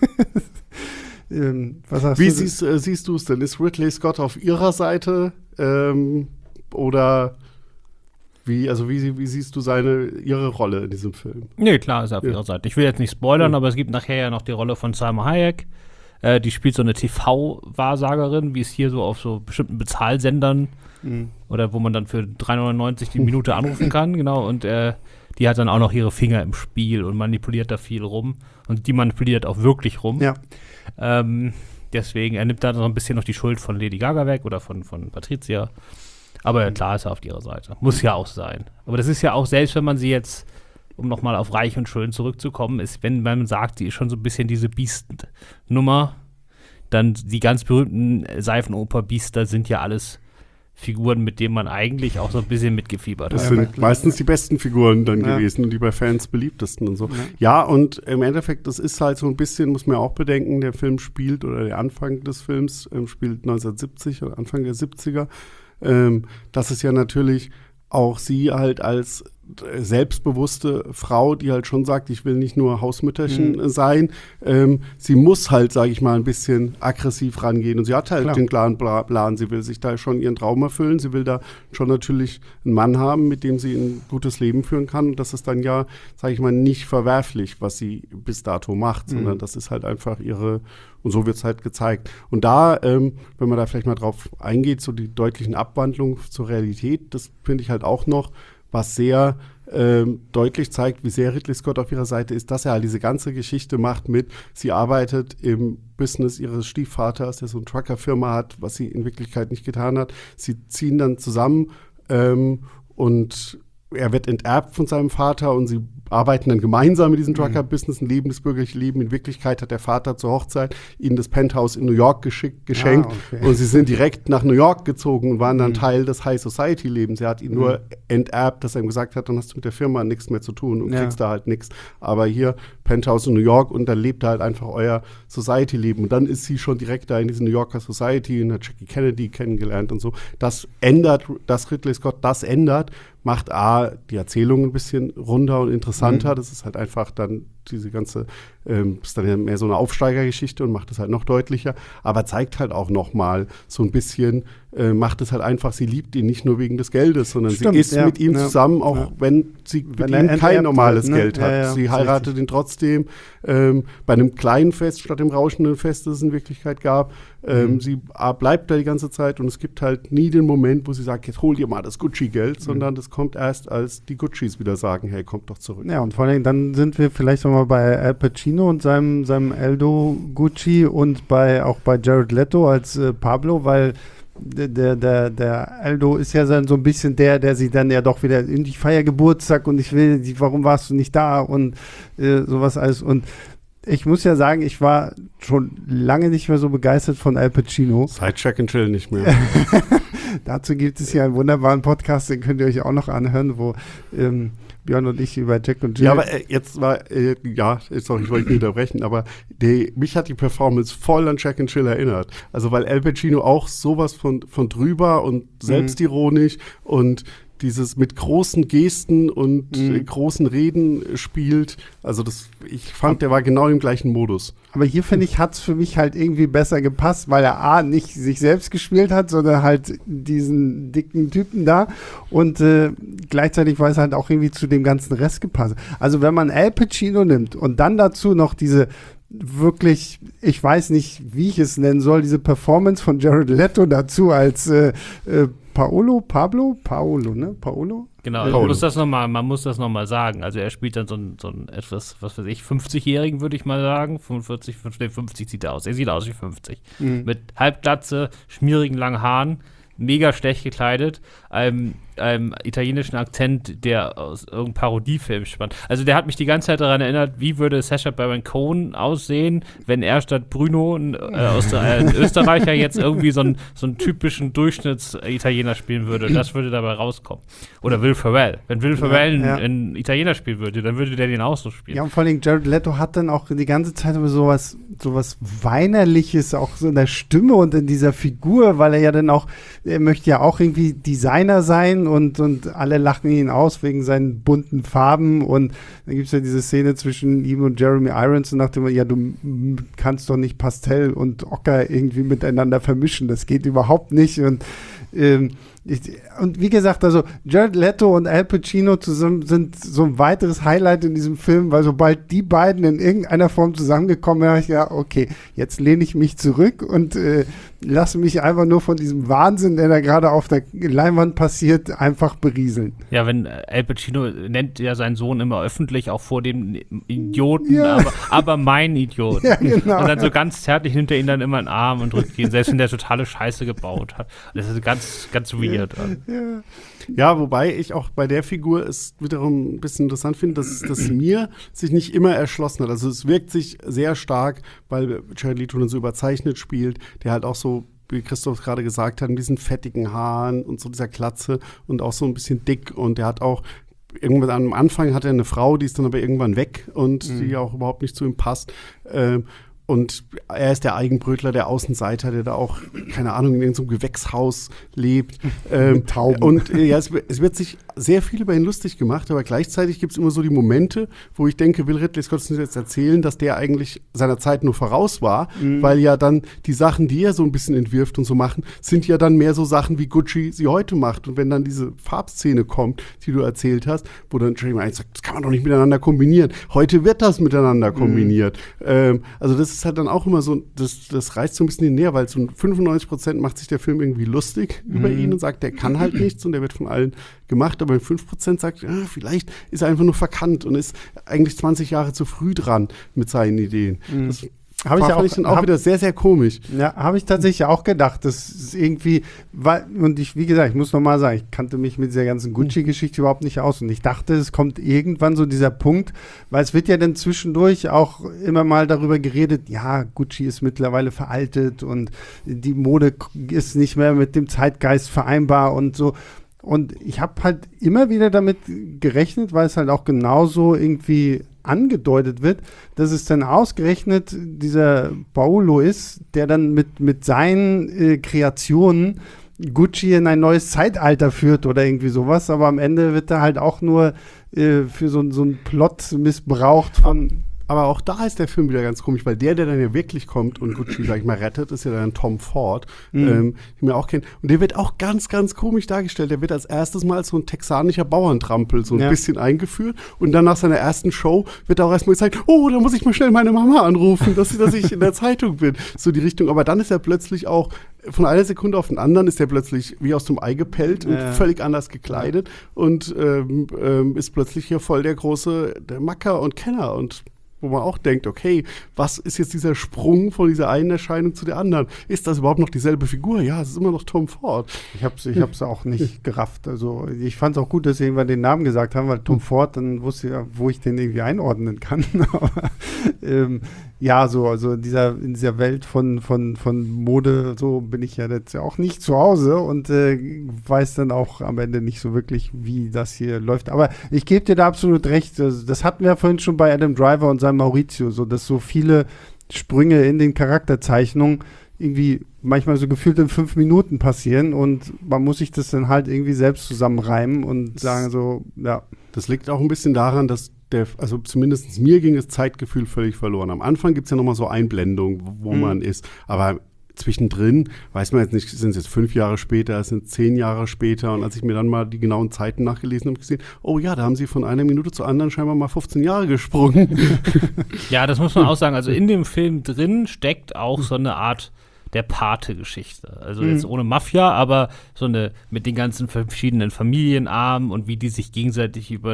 ähm, was sagst Wie du? siehst, äh, siehst du es denn? Ist Ridley Scott auf ihrer Seite ähm, oder wie, also wie, wie siehst du seine, ihre Rolle in diesem Film? Nee, klar, ist er auf Ja. ihrer Seite. Ich will jetzt nicht spoilern, Ja. aber es gibt nachher ja noch die Rolle von Salma Hayek. Äh, die spielt so eine T V-Wahrsagerin, wie es hier so auf so bestimmten Bezahlsendern Mhm. oder wo man dann für drei neunundneunzig die Minute anrufen kann, genau. Und äh, die hat dann auch noch ihre Finger im Spiel und manipuliert da viel rum. Und die manipuliert auch wirklich rum. Ja. Ähm, deswegen, er nimmt da so ein bisschen noch die Schuld von Lady Gaga weg oder von, von Patricia. Aber klar ist er auf ihrer Seite. Muss ja auch sein. Aber das ist ja auch, selbst wenn man sie jetzt, um nochmal auf Reich und Schön zurückzukommen, ist, wenn man sagt, die ist schon so ein bisschen diese Biest-Nummer, dann die ganz berühmten Seifenoper-Biester sind ja alles Figuren, mit denen man eigentlich auch so ein bisschen mitgefiebert Das hat. Ja, sind klar. meistens die besten Figuren dann Ja. gewesen und die bei Fans beliebtesten und so. Ja. und im Endeffekt, das ist halt so ein bisschen, muss man ja auch bedenken, der Film spielt, oder der Anfang des Films ähm, spielt neunzehnhundertsiebzig oder Anfang der siebziger. Ähm, das ist ja natürlich auch sie halt als äh, selbstbewusste Frau, die halt schon sagt, ich will nicht nur Hausmütterchen Mhm. äh, sein. Ähm, sie muss halt, sage ich mal, ein bisschen aggressiv rangehen. Und sie hat halt Klar. den klaren Pla- Plan. Sie will sich da schon ihren Traum erfüllen. Sie will da schon natürlich einen Mann haben, mit dem sie ein gutes Leben führen kann. Und das ist dann ja, sage ich mal, nicht verwerflich, was sie bis dato macht, Mhm. sondern das ist halt einfach ihre, und so wird es halt gezeigt. Und da, ähm, wenn man da vielleicht mal drauf eingeht, so die deutlichen Abwandlungen zur Realität, das finde ich halt auch noch, was sehr ähm, deutlich zeigt, wie sehr Ridley Scott auf ihrer Seite ist, dass er halt diese ganze Geschichte macht mit, sie arbeitet im Business ihres Stiefvaters, der so eine Truckerfirma hat, was sie in Wirklichkeit nicht getan hat. Sie ziehen dann zusammen ähm, und er wird enterbt von seinem Vater und sie arbeiten dann gemeinsam mit diesem Trucker-Business, ein Leben, das bürgerliche Leben. In Wirklichkeit hat der Vater zur Hochzeit ihnen das Penthouse in New York geschickt, geschenkt ah, okay. und sie sind direkt nach New York gezogen und waren dann mhm. Teil des High-Society-Lebens. Er hat ihn mhm. nur enterbt, dass er ihm gesagt hat, dann hast du mit der Firma nichts mehr zu tun und ja. kriegst da halt nichts. Aber hier Penthouse in New York und dann lebt er halt einfach euer Society-Leben. Und dann ist sie schon direkt da in diese New Yorker Society und hat Jackie Kennedy kennengelernt und so. Das ändert, dass Ridley Scott das ändert, macht A, die Erzählung ein bisschen runder und interessanter. Mhm. Das ist halt einfach dann diese ganze, ähm, ist dann mehr so eine Aufsteigergeschichte und macht es halt noch deutlicher. Aber zeigt halt auch noch mal so ein bisschen, äh, macht es halt einfach, sie liebt ihn nicht nur wegen des Geldes, sondern Stimmt, sie ist ja, mit ihm ja, zusammen, auch ja. wenn sie wenn mit ihm kein normales wird, ne? Geld hat. Ja, ja, sie heiratet richtig. ihn trotzdem ähm, bei einem kleinen Fest statt dem rauschenden Fest, das es in Wirklichkeit gab. Ähm, mhm. Sie A, bleibt da die ganze Zeit und es gibt halt nie den Moment, wo sie sagt, jetzt hol dir mal das Gucci-Geld, mhm. sondern das kommt erst, als die Guccis wieder sagen, hey, kommt doch zurück. Ja, und vor allem dann sind wir vielleicht nochmal bei Al Pacino und seinem, seinem Aldo Gucci und bei auch bei Jared Leto als äh, Pablo, weil der, der, der Aldo ist ja dann so ein bisschen der, der sie dann ja doch wieder, ich feier Geburtstag und ich will, warum warst du nicht da und äh, sowas alles. Und ich muss ja sagen, ich war schon lange nicht mehr so begeistert von Al Pacino. Seit Check and Chill nicht mehr. Dazu gibt es ja einen wunderbaren Podcast, den könnt ihr euch auch noch anhören, wo ähm, Björn und ich über Jack und Jill. Ja, aber äh, jetzt war, äh, ja, sorry, ich wollte nicht unterbrechen, aber die, mich hat die Performance voll an Jack and Chill erinnert. Also, weil Al Pacino auch sowas von, von drüber und selbstironisch mhm. und dieses mit großen Gesten und mhm. äh, großen Reden spielt. Also das, ich fand, der war genau im gleichen Modus. Aber hier, finde ich, hat es für mich halt irgendwie besser gepasst, weil er A, nicht sich selbst gespielt hat, sondern halt diesen dicken Typen da und äh, gleichzeitig war es halt auch irgendwie zu dem ganzen Rest gepasst. Also wenn man Al Pacino nimmt und dann dazu noch diese wirklich, ich weiß nicht, wie ich es nennen soll, diese Performance von Jared Leto dazu als äh, äh, Paolo, Pablo, Paolo, ne? Paolo? Genau, Äh, man muss das noch mal, man muss das nochmal sagen. Also er spielt dann so einen, so einen etwas, was weiß ich, fünfzigjährigen, würde ich mal sagen. fünfundvierzig, fünfzig sieht er aus. Er sieht aus wie fünfzig. Mhm. Mit Halbglatze, schmierigen langen Haaren, mega schlecht gekleidet, einem, einem italienischen Akzent, der aus irgendeinem Parodiefilm spannt. Also der hat mich die ganze Zeit daran erinnert, wie würde Sacha Baron Cohen aussehen, wenn er statt Bruno, ein, äh, aus der, ein Österreicher, jetzt irgendwie so einen, so einen typischen Durchschnitts-Italiener spielen würde. Das würde dabei rauskommen. Oder Will Ferrell. Wenn Will Ferrell ja. einen Italiener spielen würde, dann würde der den auch so spielen. Ja, und vor allem Jared Leto hat dann auch die ganze Zeit immer sowas, sowas Weinerliches, auch so in der Stimme und in dieser Figur, weil er ja dann auch, er möchte ja auch irgendwie Designer sein und, und alle lachen ihn aus wegen seinen bunten Farben und dann gibt es ja diese Szene zwischen ihm und Jeremy Irons und nach dem, ja, du m- kannst doch nicht Pastell und Ocker irgendwie miteinander vermischen, das geht überhaupt nicht und ähm, ich, und wie gesagt, also Jared Leto und Al Pacino zusammen sind so ein weiteres Highlight in diesem Film, weil sobald die beiden in irgendeiner Form zusammengekommen sind, habe ich ja, okay, jetzt lehne ich mich zurück und äh, lasse mich einfach nur von diesem Wahnsinn, der da gerade auf der Leinwand passiert, einfach berieseln. Ja, wenn äh, Al Pacino nennt ja seinen Sohn immer öffentlich, auch vor dem Idioten, Ja. aber, aber mein Idiot. Ja, genau. Und dann so ganz zärtlich nimmt er ihn dann immer in den Arm und drückt ihn, selbst wenn der totale Scheiße gebaut hat. Das ist ganz, ganz weird. Ja. Ja, wobei ich auch bei der Figur es wiederum ein bisschen interessant finde, dass das mir sich nicht immer erschlossen hat. Also es wirkt sich sehr stark, weil Jared Leto dann so überzeichnet spielt, der halt auch so, wie Christoph gerade gesagt hat, mit diesen fettigen Haaren und so dieser Glatze und auch so ein bisschen dick und der hat auch irgendwann am Anfang hat er eine Frau, die ist dann aber irgendwann weg und mhm. die auch überhaupt nicht zu ihm passt. Ähm, Und er ist der Eigenbrötler, der Außenseiter, der da auch, keine Ahnung, in irgendeinem Gewächshaus lebt. Ähm, Tauben. Und äh, ja, es, es wird sich sehr viel über ihn lustig gemacht, aber gleichzeitig gibt es immer so die Momente, wo ich denke, will Ridley Scott uns jetzt erzählen, dass der eigentlich seiner Zeit nur voraus war, mhm. weil ja dann die Sachen, die er so ein bisschen entwirft und so machen, sind ja dann mehr so Sachen, wie Gucci sie heute macht. Und wenn dann diese Farbszene kommt, die du erzählt hast, wo dann Jeremy Irons sagt, das kann man doch nicht miteinander kombinieren. Heute wird das miteinander kombiniert. Mhm. Ähm, also das ist halt dann auch immer so, das, das reißt so ein bisschen näher, weil so fünfundneunzig Prozent macht sich der Film irgendwie lustig mhm. über ihn und sagt, der kann halt nichts und der wird von allen gemacht, aber fünf Prozent sagt, ja, vielleicht ist er einfach nur verkannt und ist eigentlich zwanzig Jahre zu früh dran mit seinen Ideen. Mhm. Das Habe ich war, auch, fand ich dann auch hab, wieder sehr, sehr komisch. Ja, habe ich tatsächlich auch gedacht. Das ist irgendwie, weil, und ich, wie gesagt, ich muss nochmal sagen, ich kannte mich mit dieser ganzen Gucci-Geschichte überhaupt nicht aus. Und ich dachte, es kommt irgendwann so dieser Punkt, weil es wird ja dann zwischendurch auch immer mal darüber geredet, ja, Gucci ist mittlerweile veraltet und die Mode ist nicht mehr mit dem Zeitgeist vereinbar und so. Und ich habe halt immer wieder damit gerechnet, weil es halt auch genauso irgendwie angedeutet wird, dass es dann ausgerechnet dieser Paolo ist, der dann mit, mit seinen äh, Kreationen Gucci in ein neues Zeitalter führt oder irgendwie sowas, aber am Ende wird er halt auch nur äh, für so, so einen Plot missbraucht von... Aber auch da ist der Film wieder ganz komisch, weil der, der dann ja wirklich kommt und Gucci, sag ich mal, rettet, ist ja dann Tom Ford, mhm. ähm, den wir auch kennen. Und der wird auch ganz, ganz komisch dargestellt. Der wird als erstes Mal als so ein texanischer Bauerntrampel so ein ja. bisschen eingeführt. Und dann nach seiner ersten Show wird auch erstmal gezeigt, oh, da muss ich mal schnell meine Mama anrufen, dass, dass ich in der Zeitung bin. So die Richtung. Aber dann ist er plötzlich auch, von einer Sekunde auf den anderen ist er plötzlich wie aus dem Ei gepellt und ja. völlig anders gekleidet und ähm, ähm, ist plötzlich hier voll der große der Macker und Kenner und wo man auch denkt, okay, was ist jetzt dieser Sprung von dieser einen Erscheinung zu der anderen? Ist das überhaupt noch dieselbe Figur? Ja, es ist immer noch Tom Ford. Ich hab's, ich hab's auch nicht gerafft. Also ich fand es auch gut, dass sie irgendwann den Namen gesagt haben, weil Tom Ford, dann wusste ich ja, wo ich den irgendwie einordnen kann. Aber ähm, ja, so, also in dieser, in dieser Welt von, von, von Mode, so bin ich ja jetzt auch nicht zu Hause und äh, weiß dann auch am Ende nicht so wirklich, wie das hier läuft. Aber ich gebe dir da absolut recht. Also, das hatten wir ja vorhin schon bei Adam Driver und seinem Maurizio, so dass so viele Sprünge in den Charakterzeichnungen irgendwie manchmal so gefühlt in fünf Minuten passieren und man muss sich das dann halt irgendwie selbst zusammenreimen und sagen so, ja. Das liegt auch ein bisschen daran, dass der, also zumindest mir ging das Zeitgefühl völlig verloren. Am Anfang gibt es ja nochmal so Einblendungen, wo, wo mhm. man ist, aber zwischendrin weiß man jetzt nicht, sind es jetzt fünf Jahre später, es sind zehn Jahre später und als ich mir dann mal die genauen Zeiten nachgelesen habe, gesehen, oh ja, da haben sie von einer Minute zur anderen scheinbar mal fünfzehn Jahre gesprungen. Ja, das muss man auch sagen, also in dem Film drin steckt auch so eine Art der Pate-Geschichte. Also mhm. jetzt ohne Mafia, aber so eine mit den ganzen verschiedenen Familienarmen und wie die sich gegenseitig über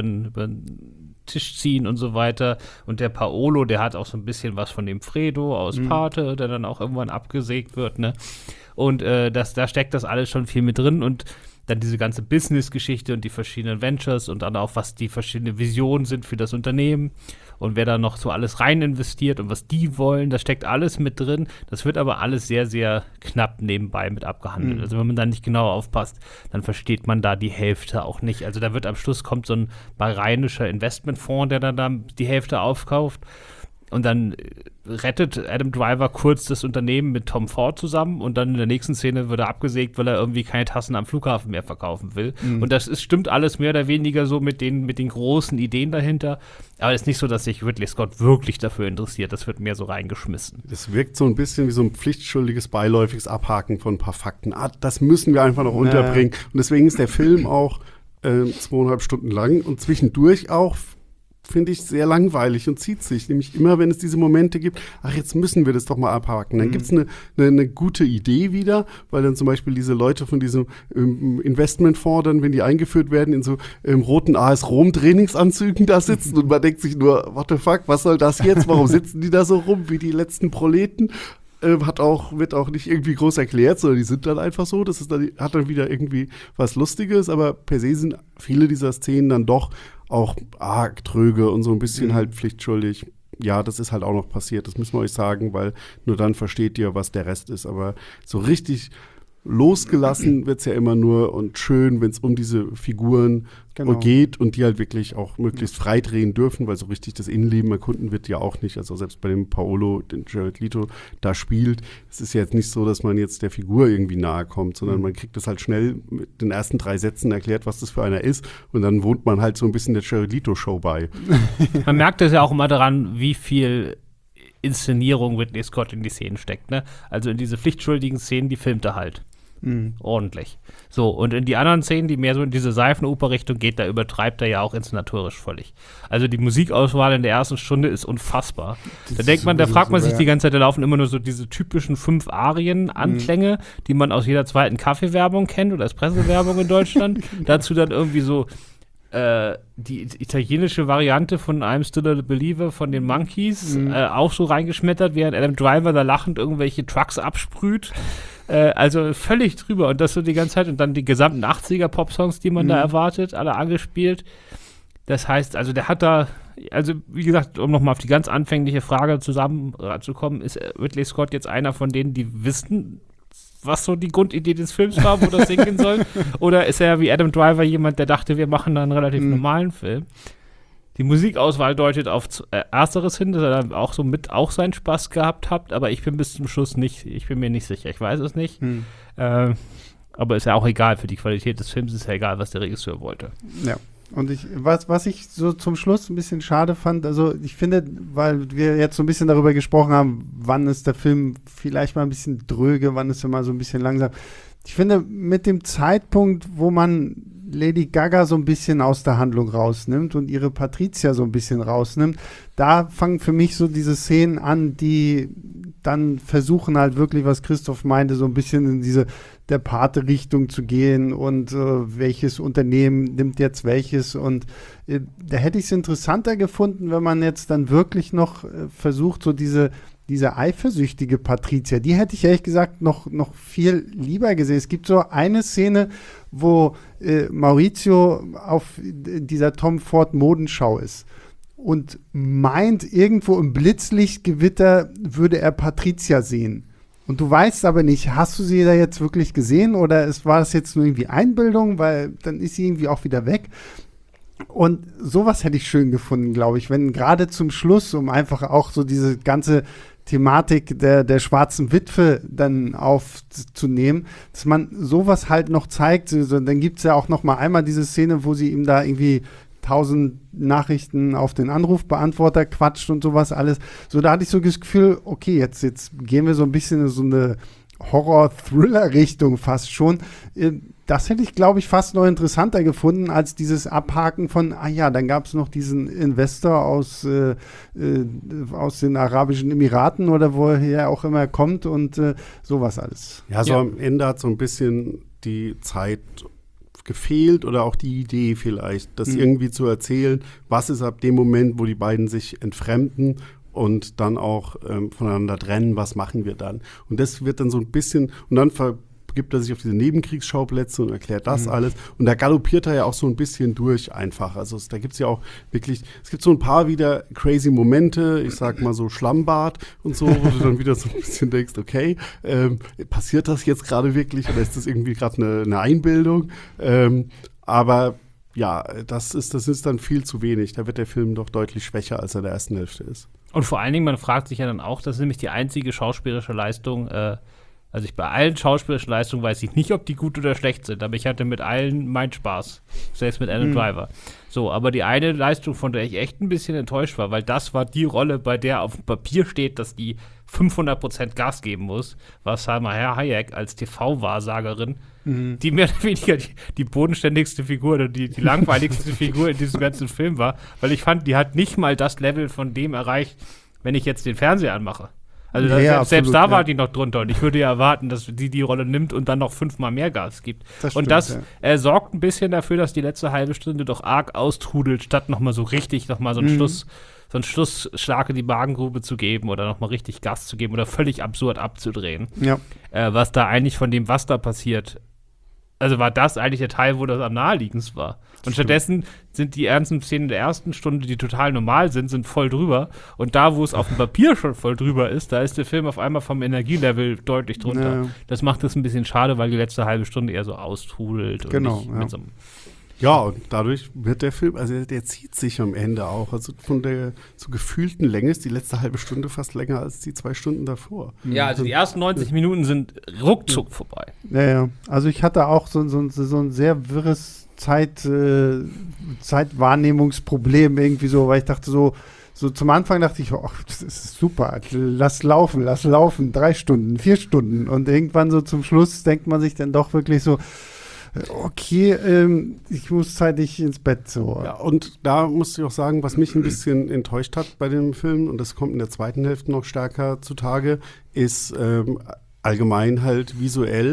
den Tisch ziehen und so weiter. Und der Paolo, der hat auch so ein bisschen was von dem Fredo aus mhm. Pate, der dann auch irgendwann abgesägt wird, ne? Und äh, das, da steckt das alles schon viel mit drin und dann diese ganze Business-Geschichte und die verschiedenen Ventures und dann auch, was die verschiedenen Visionen sind für das Unternehmen und wer da noch so alles rein investiert und was die wollen, da steckt alles mit drin. Das wird aber alles sehr, sehr knapp nebenbei mit abgehandelt. Mhm. Also wenn man da nicht genau aufpasst, dann versteht man da die Hälfte auch nicht. Also da wird am Schluss kommt so ein bahrainischer Investmentfonds, der dann da die Hälfte aufkauft. Und dann rettet Adam Driver kurz das Unternehmen mit Tom Ford zusammen und dann in der nächsten Szene wird er abgesägt, weil er irgendwie keine Tassen am Flughafen mehr verkaufen will. Mhm. Und das ist, stimmt alles mehr oder weniger so mit den, mit den großen Ideen dahinter. Aber es ist nicht so, dass sich Ridley Scott wirklich dafür interessiert. Das wird mehr so reingeschmissen. Das wirkt so ein bisschen wie so ein pflichtschuldiges, beiläufiges Abhaken von ein paar Fakten. Ah, das müssen wir einfach noch unterbringen. Ja. Und deswegen ist der Film auch äh, zweieinhalb Stunden lang und zwischendurch auch finde ich sehr langweilig und zieht sich. Nämlich immer, wenn es diese Momente gibt, ach, jetzt müssen wir das doch mal abhaken. Dann mhm. gibt es eine, eine, eine gute Idee wieder, weil dann zum Beispiel diese Leute von diesem ähm, Investmentfonds dann, wenn die eingeführt werden, in so ähm, roten A S Rom-Trainingsanzügen da sitzen und man denkt sich nur, what the fuck, was soll das jetzt? Warum sitzen die da so rum wie die letzten Proleten? Ähm, hat auch, wird auch nicht irgendwie groß erklärt, sondern die sind dann einfach so. Das ist dann, hat dann wieder irgendwie was Lustiges, aber per se sind viele dieser Szenen dann doch auch arg tröge und so ein bisschen mhm. halt pflichtschuldig. Ja, das ist halt auch noch passiert, das müssen wir euch sagen, weil nur dann versteht ihr, was der Rest ist. Aber so richtig losgelassen wird es ja immer nur und schön, wenn es um diese Figuren genau. geht und die halt wirklich auch möglichst frei drehen dürfen, weil so richtig das Innenleben erkunden wird ja auch nicht. Also selbst bei dem Paolo, den Jared Leto da spielt, es ist ja jetzt nicht so, dass man jetzt der Figur irgendwie nahe kommt, sondern mhm. man kriegt das halt schnell mit den ersten drei Sätzen erklärt, was das für einer ist und dann wohnt man halt so ein bisschen der Jared Leto-Show bei. Man merkt das ja auch immer daran, wie viel Inszenierung Ridley Scott in die Szenen steckt, ne? Also in diese pflichtschuldigen Szenen, die filmt er halt. Mhm. Ordentlich. So, und in die anderen Szenen, die mehr so in diese Seifenoper-Richtung geht, da übertreibt er ja auch inszenatorisch völlig. Also die Musikauswahl in der ersten Stunde ist unfassbar. Das da denkt man, da fragt man sich ja. die ganze Zeit, da laufen immer nur so diese typischen fünf Arien-Anklänge, mhm. die man aus jeder zweiten Kaffeewerbung kennt oder Espresso-Werbung in Deutschland. Dazu dann irgendwie so äh, die italienische Variante von I'm Still a Believer von den Monkees mhm. äh, auch so reingeschmettert, während Adam Driver da lachend irgendwelche Trucks absprüht. Äh, also völlig drüber. Und das so die ganze Zeit. Und dann die gesamten achtziger-Pop-Songs, die man mhm. da erwartet, alle angespielt. Das heißt, also der hat da, also wie gesagt, um nochmal auf die ganz anfängliche Frage zusammenzukommen, ist Ridley Scott jetzt einer von denen, die wissen, was so die Grundidee des Films war, wo das hingehen soll? Oder ist er wie Adam Driver jemand, der dachte, wir machen da einen relativ mhm. normalen Film? Die Musikauswahl deutet auf äh, Ersteres hin, dass er dann auch so mit auch seinen Spaß gehabt hat, aber ich bin bis zum Schluss nicht, ich bin mir nicht sicher, ich weiß es nicht. Mhm. Äh, aber ist ja auch egal, für die Qualität des Films ist ja egal, was der Regisseur wollte. Ja. Und ich, was, was ich so zum Schluss ein bisschen schade fand, also ich finde, weil wir jetzt so ein bisschen darüber gesprochen haben, wann ist der Film vielleicht mal ein bisschen dröge, wann ist er mal so ein bisschen langsam. Ich finde, mit dem Zeitpunkt, wo man Lady Gaga so ein bisschen aus der Handlung rausnimmt und ihre Patricia so ein bisschen rausnimmt, da fangen für mich so diese Szenen an, die dann versuchen halt wirklich, was Christoph meinte, so ein bisschen in diese der Pate-Richtung zu gehen und äh, welches Unternehmen nimmt jetzt welches und äh, da hätte ich es interessanter gefunden, wenn man jetzt dann wirklich noch äh, versucht, so diese diese eifersüchtige Patricia, die hätte ich ehrlich gesagt noch, noch viel lieber gesehen. Es gibt so eine Szene, wo äh, Maurizio auf dieser Tom Ford Modenschau ist und meint, irgendwo im Blitzlichtgewitter würde er Patricia sehen. Und du weißt aber nicht, hast du sie da jetzt wirklich gesehen oder es war das jetzt nur irgendwie Einbildung, weil dann ist sie irgendwie auch wieder weg. Und sowas hätte ich schön gefunden, glaube ich, wenn gerade zum Schluss, um einfach auch so diese ganze Thematik der, der schwarzen Witwe dann aufzunehmen, dass man sowas halt noch zeigt. So, dann gibt es ja auch noch mal einmal diese Szene, wo sie ihm da irgendwie tausend Nachrichten auf den Anrufbeantworter quatscht und sowas alles. So, da hatte ich so das Gefühl, okay, jetzt, jetzt gehen wir so ein bisschen in so eine Horror-Thriller-Richtung fast schon. Das hätte ich, glaube ich, fast noch interessanter gefunden, als dieses Abhaken von, ah ja, dann gab es noch diesen Investor aus, äh, äh, aus den Arabischen Emiraten oder woher auch immer er kommt und äh, sowas alles. Ja, so ja. am Ende hat so ein bisschen die Zeit gefehlt oder auch die Idee vielleicht, das mhm. irgendwie zu erzählen, was ist ab dem Moment, wo die beiden sich entfremden und dann auch ähm, voneinander trennen, was machen wir dann? Und das wird dann so ein bisschen, und dann vergibt er sich auf diese Nebenkriegsschauplätze und erklärt das mhm. alles. Und da galoppiert er ja auch so ein bisschen durch einfach. Also es, da gibt es ja auch wirklich, es gibt so ein paar wieder crazy Momente, ich sag mal so Schlammbad und so, wo du dann wieder so ein bisschen denkst, okay, ähm, passiert das jetzt gerade wirklich oder ist das irgendwie gerade eine, eine Einbildung? Ähm, aber ja, das ist, das ist dann viel zu wenig. Da wird der Film doch deutlich schwächer, als er in der ersten Hälfte ist. Und vor allen Dingen, man fragt sich ja dann auch, das ist nämlich die einzige schauspielerische Leistung, äh, also ich bei allen schauspielerischen Leistungen weiß ich nicht, ob die gut oder schlecht sind, aber ich hatte mit allen meinen Spaß, selbst mit Adam mhm. Driver. So, aber die eine Leistung, von der ich echt ein bisschen enttäuscht war, weil das war die Rolle, bei der auf dem Papier steht, dass die fünfhundert Prozent Gas geben muss, war Salma Hayek als T V-Wahrsagerin, mhm. die mehr oder weniger die, die bodenständigste Figur oder die, die langweiligste Figur in diesem ganzen Film war, weil ich fand, die hat nicht mal das Level von dem erreicht, wenn ich jetzt den Fernseher anmache. Also ja, das, ja, selbst, absolut, selbst da war ja. die noch drunter und ich würde ja erwarten, dass die die Rolle nimmt und dann noch fünfmal mehr Gas gibt. Das und stimmt, das ja. äh, sorgt ein bisschen dafür, dass die letzte halbe Stunde doch arg austrudelt, statt nochmal so richtig nochmal so einen mhm. Schluss, so einen Schlussschlag in die Magengrube zu geben oder nochmal richtig Gas zu geben oder völlig absurd abzudrehen. Ja. Äh, was da eigentlich von dem, was da passiert, also war das eigentlich der Teil, wo das am naheliegendsten war. Und Stimmt. stattdessen sind die ernsten Szenen der ersten Stunde, die total normal sind, sind voll drüber. Und da, wo es auf dem Papier schon voll drüber ist, da ist der Film auf einmal vom Energielevel deutlich drunter. Ja. Das macht es ein bisschen schade, weil die letzte halbe Stunde eher so austrudelt. Genau, Und nicht ja. mit so einem Ja, und dadurch wird der Film, also der, der zieht sich am Ende auch. Also von der so gefühlten Länge ist die letzte halbe Stunde fast länger als die zwei Stunden davor. Ja, also die ersten neunzig Minuten sind ruckzuck vorbei. Ja, ja. Also ich hatte auch so, so, so ein sehr wirres Zeit, äh, Zeitwahrnehmungsproblem irgendwie so, weil ich dachte so, so zum Anfang dachte ich, ach, das ist super, lass laufen, lass laufen, drei Stunden, vier Stunden. Und irgendwann so zum Schluss denkt man sich dann doch wirklich so, okay, ähm, ich muss zeitig ins Bett. So. Ja, und da muss ich auch sagen, was mich ein bisschen enttäuscht hat bei dem Film, und das kommt in der zweiten Hälfte noch stärker zutage, ist ähm, allgemein halt visuell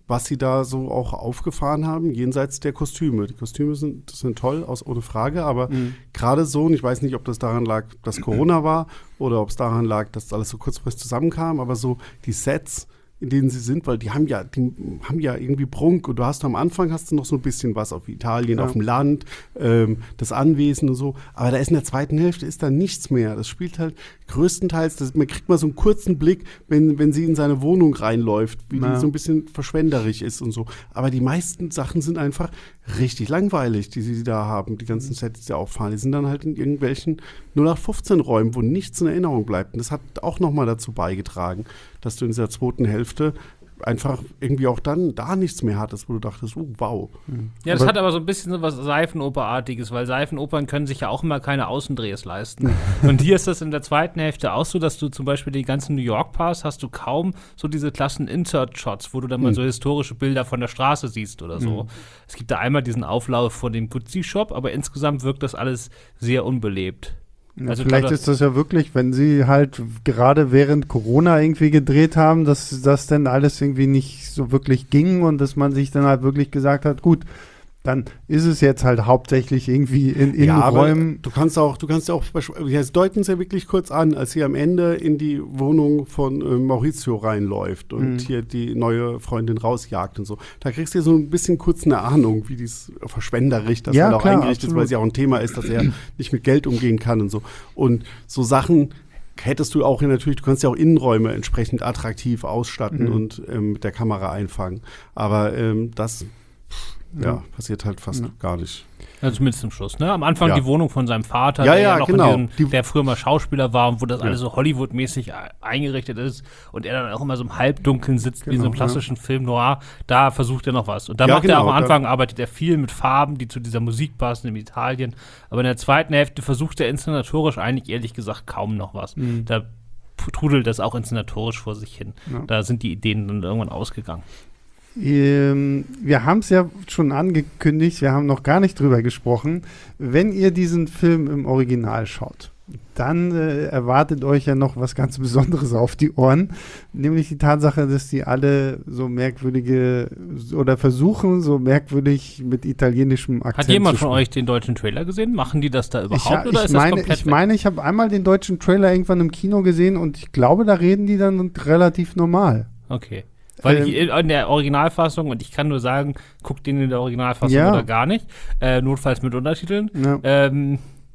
was sie da so auch aufgefahren haben, jenseits der Kostüme. Die Kostüme sind, das sind toll, aus, ohne Frage, aber mhm. gerade so, und ich weiß nicht, ob das daran lag, dass Corona war oder ob es daran lag, dass alles so kurzfristig zusammenkam, aber so die Sets, in denen sie sind, weil die haben ja, die haben ja irgendwie Prunk und du hast am Anfang hast du noch so ein bisschen was auf Italien, ja. auf dem Land, ähm, das Anwesen und so, aber da ist in der zweiten Hälfte ist da nichts mehr. Das spielt halt größtenteils, das, man kriegt mal so einen kurzen Blick, wenn, wenn sie in seine Wohnung reinläuft, wie ja. die so ein bisschen verschwenderisch ist und so. Aber die meisten Sachen sind einfach richtig langweilig, die sie da haben, die ganzen Sets, die sie auffahren. Die sind dann halt in irgendwelchen null acht fünfzehn Räumen, wo nichts in Erinnerung bleibt. Und das hat auch nochmal dazu beigetragen, dass du in dieser zweiten Hälfte einfach irgendwie auch dann da nichts mehr hattest, wo du dachtest, oh, wow. Ja, das aber hat aber so ein bisschen so was Seifenoperartiges, weil Seifenopern können sich ja auch immer keine Außendrehs leisten. Und hier ist das in der zweiten Hälfte auch so, dass du zum Beispiel die ganzen New York Parks hast du kaum so diese klassen Insert-Shots, wo du dann mal mhm. so historische Bilder von der Straße siehst oder so. Mhm. Es gibt da einmal diesen Auflauf vor dem Gucci-Shop, aber insgesamt wirkt das alles sehr unbelebt. Ja, also vielleicht ist das ja wirklich, wenn sie halt gerade während Corona irgendwie gedreht haben, dass das dann alles irgendwie nicht so wirklich ging und dass man sich dann halt wirklich gesagt hat, gut, dann ist es jetzt halt hauptsächlich irgendwie in Innenräumen. Ja, du kannst auch, du kannst auch, jetzt deuten es ja wirklich kurz an, als sie am Ende in die Wohnung von äh, Maurizio reinläuft und mhm. hier die neue Freundin rausjagt und so. Da kriegst du ja so ein bisschen kurz eine Ahnung, wie dies verschwenderisch das ja, halt auch klar, eingerichtet ist, weil es ja auch ein Thema ist, dass er nicht mit Geld umgehen kann und so. Und so Sachen hättest du auch natürlich, du kannst ja auch Innenräume entsprechend attraktiv ausstatten mhm. und ähm, mit der Kamera einfangen. Aber ähm, das Ja, ja, passiert halt fast ja. gar nicht. Also zumindest zum Schluss, ne? Am Anfang ja. die Wohnung von seinem Vater, ja, der ja, ja noch genau. in diesem, der früher mal Schauspieler war und wo das ja. alles so Hollywood-mäßig eingerichtet ist und er dann auch immer so im Halbdunkeln sitzt, genau, wie in so einem klassischen ja. Film noir, da versucht er noch was. Und da ja, macht genau, er auch am Anfang, arbeitet er viel mit Farben, die zu dieser Musik passen in Italien. Aber in der zweiten Hälfte versucht er inszenatorisch eigentlich ehrlich gesagt kaum noch was. Mhm. Da trudelt das auch inszenatorisch vor sich hin. Ja. Da sind die Ideen dann irgendwann ausgegangen. Ähm, wir haben es ja schon angekündigt, wir haben noch gar nicht drüber gesprochen. Wenn ihr diesen Film im Original schaut, dann äh, erwartet euch ja noch was ganz Besonderes auf die Ohren, nämlich die Tatsache, dass die alle so merkwürdige oder versuchen, so merkwürdig mit italienischem Akzent zu Hat jemand zu von euch den deutschen Trailer gesehen? Machen die das da überhaupt ich, oder ich ist meine, das komplett Ich meine, ich habe einmal den deutschen Trailer irgendwann im Kino gesehen und ich glaube, da reden die dann relativ normal. Okay. Weil ähm, in der Originalfassung, und ich kann nur sagen, guckt den in der Originalfassung ja. oder gar nicht, äh, notfalls mit Untertiteln, ja. ähm,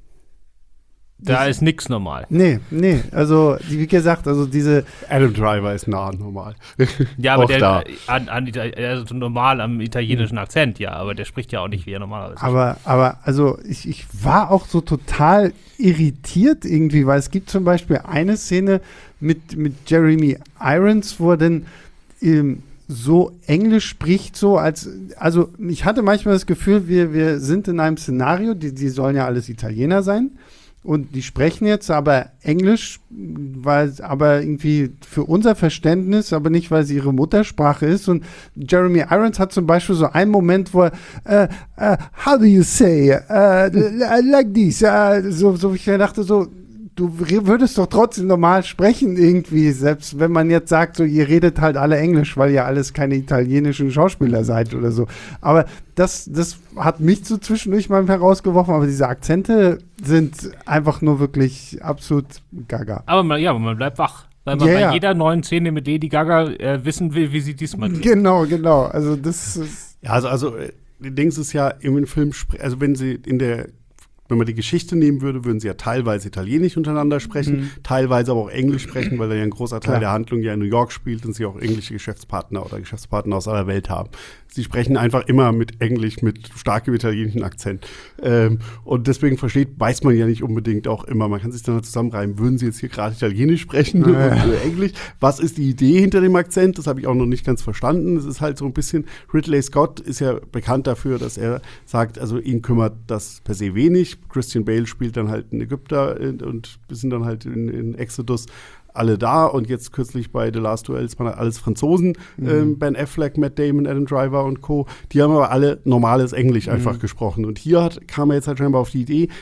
da ist nichts normal. Nee, nee, also wie gesagt, also diese Adam Driver ist nah normal. Ja, aber der da. An, an, also normal am italienischen Akzent, ja, aber der spricht ja auch nicht, wie er normalerweise aber, aber also ich, ich war auch so total irritiert irgendwie, weil es gibt zum Beispiel eine Szene mit, mit Jeremy Irons, wo er dann ähm, so Englisch spricht, so als, also ich hatte manchmal das Gefühl, wir, wir sind in einem Szenario, die, die sollen ja alles Italiener sein. Und die sprechen jetzt aber Englisch, weil aber irgendwie für unser Verständnis, aber nicht, weil es ihre Muttersprache ist. Und Jeremy Irons hat zum Beispiel so einen Moment, wo er, uh, uh, how do you say, uh, like this, uh, so, so ich dachte so, du würdest doch trotzdem normal sprechen irgendwie, selbst wenn man jetzt sagt, so ihr redet halt alle Englisch, weil ihr alles keine italienischen Schauspieler seid oder so. Aber das, das hat mich so zwischendurch mal herausgeworfen, aber diese Akzente sind einfach nur wirklich absolut gaga. Aber man, ja, man bleibt wach. Weil man yeah. bei jeder neuen Szene mit Lady Gaga äh, wissen will, wie sie diesmal klingt. Genau, genau. Also das ist ja, also, also Dings ist ja im Film, also wenn sie in der Wenn man die Geschichte nehmen würde, würden sie ja teilweise Italienisch untereinander sprechen, mhm. teilweise aber auch Englisch sprechen, weil da ja ein großer Teil Klar. der Handlung ja in New York spielt und sie auch englische Geschäftspartner oder Geschäftspartner aus aller Welt haben. Sie sprechen einfach immer mit Englisch, mit starkem italienischen Akzent. Ähm, und deswegen versteht, weiß man ja nicht unbedingt auch immer. Man kann sich dann zusammenreimen, würden sie jetzt hier gerade Italienisch sprechen ja. oder Englisch? Was ist die Idee hinter dem Akzent? Das habe ich auch noch nicht ganz verstanden. Es ist halt so ein bisschen, Ridley Scott ist ja bekannt dafür, dass er sagt, also ihn kümmert das per se wenig. Christian Bale spielt dann halt einen Ägypter und wir sind dann halt in, in Exodus alle da und jetzt kürzlich bei The Last Duels waren alles Franzosen, mhm. ähm, Ben Affleck, Matt Damon, Adam Driver und Co. Die haben aber alle normales Englisch einfach mhm. gesprochen und hier hat, kam er jetzt halt scheinbar auf die Idee,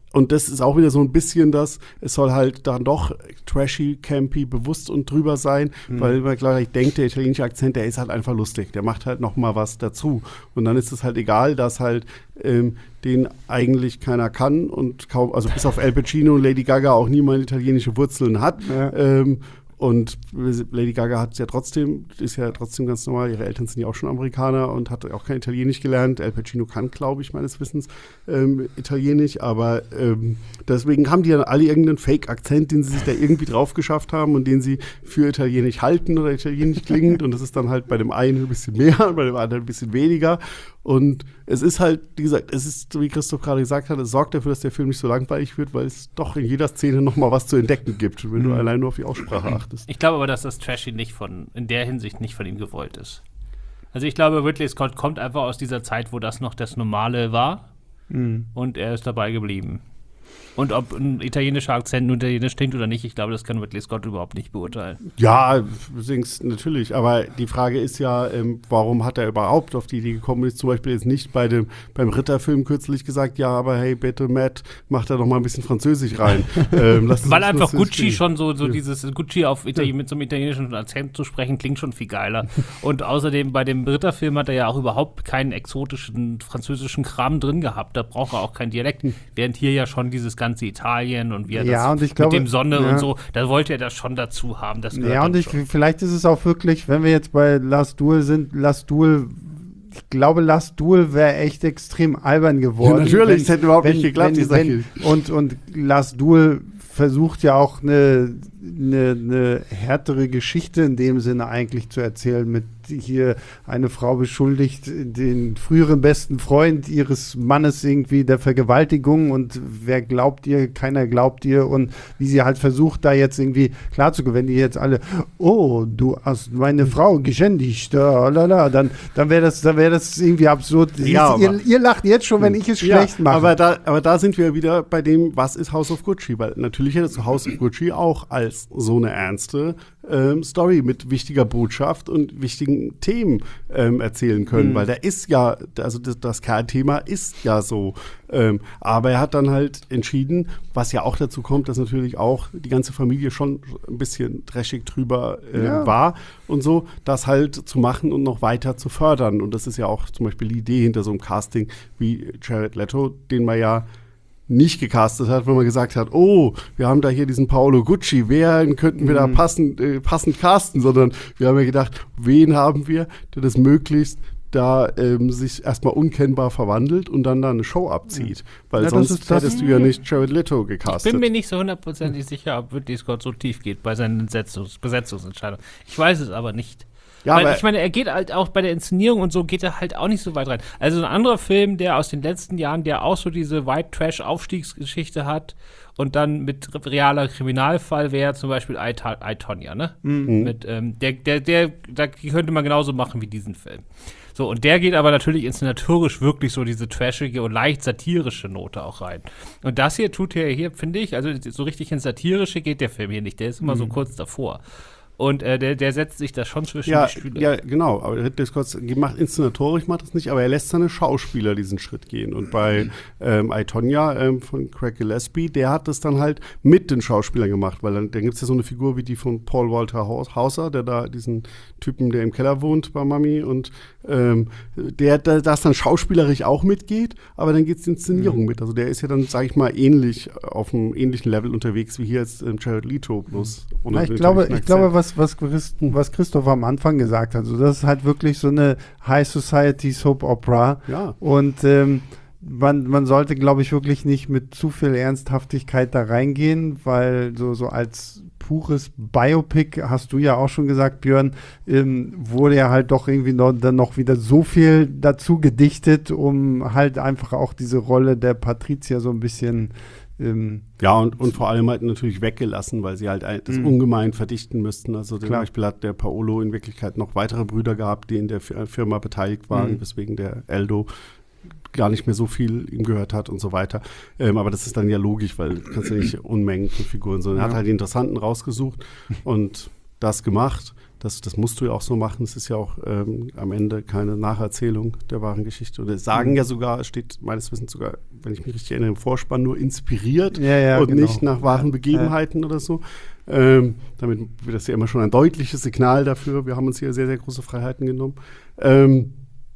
Und das ist auch wieder so ein bisschen das, es soll halt dann doch trashy, campy, bewusst und drüber sein, mhm. weil man gleich denkt, der italienische Akzent, der ist halt einfach lustig, der macht halt noch mal was dazu. Und dann ist es halt egal, dass halt ähm, den eigentlich keiner kann und kaum, also bis auf Al Pacino und Lady Gaga auch niemand italienische Wurzeln hat. Ja. Ähm, Und Lady Gaga hat ja trotzdem, ist ja trotzdem ganz normal, ihre Eltern sind ja auch schon Amerikaner und hat auch kein Italienisch gelernt. Al Pacino kann, glaube ich, meines Wissens ähm, Italienisch, aber ähm, deswegen haben die ja alle irgendeinen Fake-Akzent, den sie sich da irgendwie drauf geschafft haben und den sie für Italienisch halten oder Italienisch klingend und das ist dann halt bei dem einen ein bisschen mehr und bei dem anderen ein bisschen weniger. Und es ist halt, wie gesagt, es ist, wie Christoph gerade gesagt hat, es sorgt dafür, dass der Film nicht so langweilig wird, weil es doch in jeder Szene noch mal was zu entdecken gibt, wenn du mhm. allein nur auf die Aussprache achtest. Ich glaube aber, dass das Trashy nicht von, in der Hinsicht nicht von ihm gewollt ist. Also ich glaube, Ridley Scott kommt einfach aus dieser Zeit, wo das noch das Normale war mhm. und er ist dabei geblieben. Und ob ein italienischer Akzent nun italienisch klingt oder nicht, ich glaube, das kann Ridley Scott überhaupt nicht beurteilen. Ja, übrigens natürlich. Aber die Frage ist ja, ähm, warum hat er überhaupt auf die Idee gekommen? Ist zum Beispiel jetzt nicht bei dem, beim Ritterfilm kürzlich gesagt, ja, aber hey, bitte, Matt, mach da doch mal ein bisschen Französisch rein. ähm, Weil einfach Gucci schon so, so ja. dieses Gucci auf Italien, mit so einem italienischen Akzent zu sprechen, klingt schon viel geiler. Und außerdem bei dem Ritterfilm hat er ja auch überhaupt keinen exotischen französischen Kram drin gehabt. Da braucht er auch keinen Dialekt. Während hier ja schon dieses ganze Italien und wie er ja, das und ich glaube, mit dem Sonne ja. und so, da wollte er das schon dazu haben. Das ja, und ich, vielleicht ist es auch wirklich, wenn wir jetzt bei Last Duel sind, Last Duel, ich glaube, Last Duel wäre echt extrem albern geworden. Ja, natürlich, es hätte überhaupt wenn, nicht geklappt, wenn, wenn, und, und Last Duel versucht ja auch eine, eine, eine härtere Geschichte in dem Sinne eigentlich zu erzählen, mit hier eine Frau beschuldigt den früheren besten Freund ihres Mannes irgendwie der Vergewaltigung und wer glaubt ihr, keiner glaubt ihr und wie sie halt versucht, da jetzt irgendwie klarzukommen, wenn die jetzt alle, oh, du hast meine Frau geschändigt, lalala, dann, dann wäre das, dann wäre das irgendwie absurd. Ja, ist, ihr, ihr lacht jetzt schon, wenn ich es ja, schlecht mache. Aber da, aber da sind wir wieder bei dem, was ist House of Gucci, weil natürlich hättest du House of Gucci auch als so eine ernste ähm, Story mit wichtiger Botschaft und wichtigen Themen ähm, erzählen können, mhm. weil da ist ja, also das, das Kernthema ist ja so. Ähm, aber er hat dann halt entschieden, was ja auch dazu kommt, dass natürlich auch die ganze Familie schon ein bisschen trashig drüber äh, ja. war und so, das halt zu machen und noch weiter zu fördern. Und das ist ja auch zum Beispiel die Idee hinter so einem Casting wie Jared Leto, den man ja nicht gecastet hat, wenn man gesagt hat, oh, wir haben da hier diesen Paolo Gucci, wen könnten wir mhm. da passend, äh, passend casten, sondern wir haben ja gedacht, wen haben wir, der das möglichst da ähm, sich erstmal unkennbar verwandelt und dann da eine Show abzieht. Weil ja, sonst ist, hättest du ja nicht Jared Leto gecastet. Ich bin mir nicht so hundertprozentig sicher, ob Ridley Scott so tief geht bei seinen Besetzungs- Besetzungsentscheidungen. Ich weiß es aber nicht. Ja, Weil ich meine, er geht halt auch bei der Inszenierung und so geht er halt auch nicht so weit rein. Also ein anderer Film, der aus den letzten Jahren, der auch so diese White Trash Aufstiegsgeschichte hat und dann mit realer Kriminalfall wäre zum Beispiel I, I, Tonya, ne? Mhm. Mit, ähm, der, der, der, der könnte man genauso machen wie diesen Film. So, und der geht aber natürlich inszenatorisch wirklich so diese trashige und leicht satirische Note auch rein. Und das hier tut er hier, finde ich, also so richtig ins Satirische geht der Film hier nicht, der ist immer mhm. so kurz davor. Und äh, der, der setzt sich das schon zwischen ja, die Stühle. Ja, genau. Aber Ridley Scott macht inszenatorisch macht das nicht, aber er lässt seine Schauspieler diesen Schritt gehen. Und bei ähm, I, Tonya ähm, von Craig Gillespie, der hat das dann halt mit den Schauspielern gemacht, weil dann, dann gibt es ja so eine Figur wie die von Paul Walter Hauser, der da diesen Typen, der im Keller wohnt bei Mami und ähm, der, der das dann schauspielerisch auch mitgeht, aber dann geht es die Inszenierung mhm. mit. Also der ist ja dann, sage ich mal, ähnlich auf einem ähnlichen Level unterwegs wie hier jetzt ähm, Jared Leto bloß. Ja, ich glaube, ich glaube, was Was, was Christoph am Anfang gesagt hat. Also das ist halt wirklich so eine High Society Soap Opera. Ja. Und ähm, man, man sollte, glaube ich, wirklich nicht mit zu viel Ernsthaftigkeit da reingehen, weil so, so als pures Biopic, hast du ja auch schon gesagt, Björn, ähm, wurde ja halt doch irgendwie noch, dann noch wieder so viel dazu gedichtet, um halt einfach auch diese Rolle der Patricia so ein bisschen Ähm, ja, und, und vor allem halt natürlich weggelassen, weil sie halt das mhm. ungemein verdichten müssten. Also zum Beispiel hat der Paolo in Wirklichkeit noch weitere Brüder gehabt, die in der Firma beteiligt waren, mhm. weswegen der Aldo gar nicht mehr so viel ihm gehört hat und so weiter. Ähm, aber das ist dann ja logisch, weil du kannst ja nicht Unmengen von Figuren, sondern er ja. hat halt die Interessanten rausgesucht und das gemacht. Das, das musst du ja auch so machen. Es ist ja auch ähm, am Ende keine Nacherzählung der wahren Geschichte. Und es sagen ja sogar, es steht meines Wissens sogar, wenn ich mich richtig erinnere, im Vorspann nur inspiriert ja, ja, und genau. nicht nach wahren Begebenheiten ja. oder so. Ähm, damit wird das ja immer schon ein deutliches Signal dafür. Wir haben uns hier sehr, sehr große Freiheiten genommen. Ähm,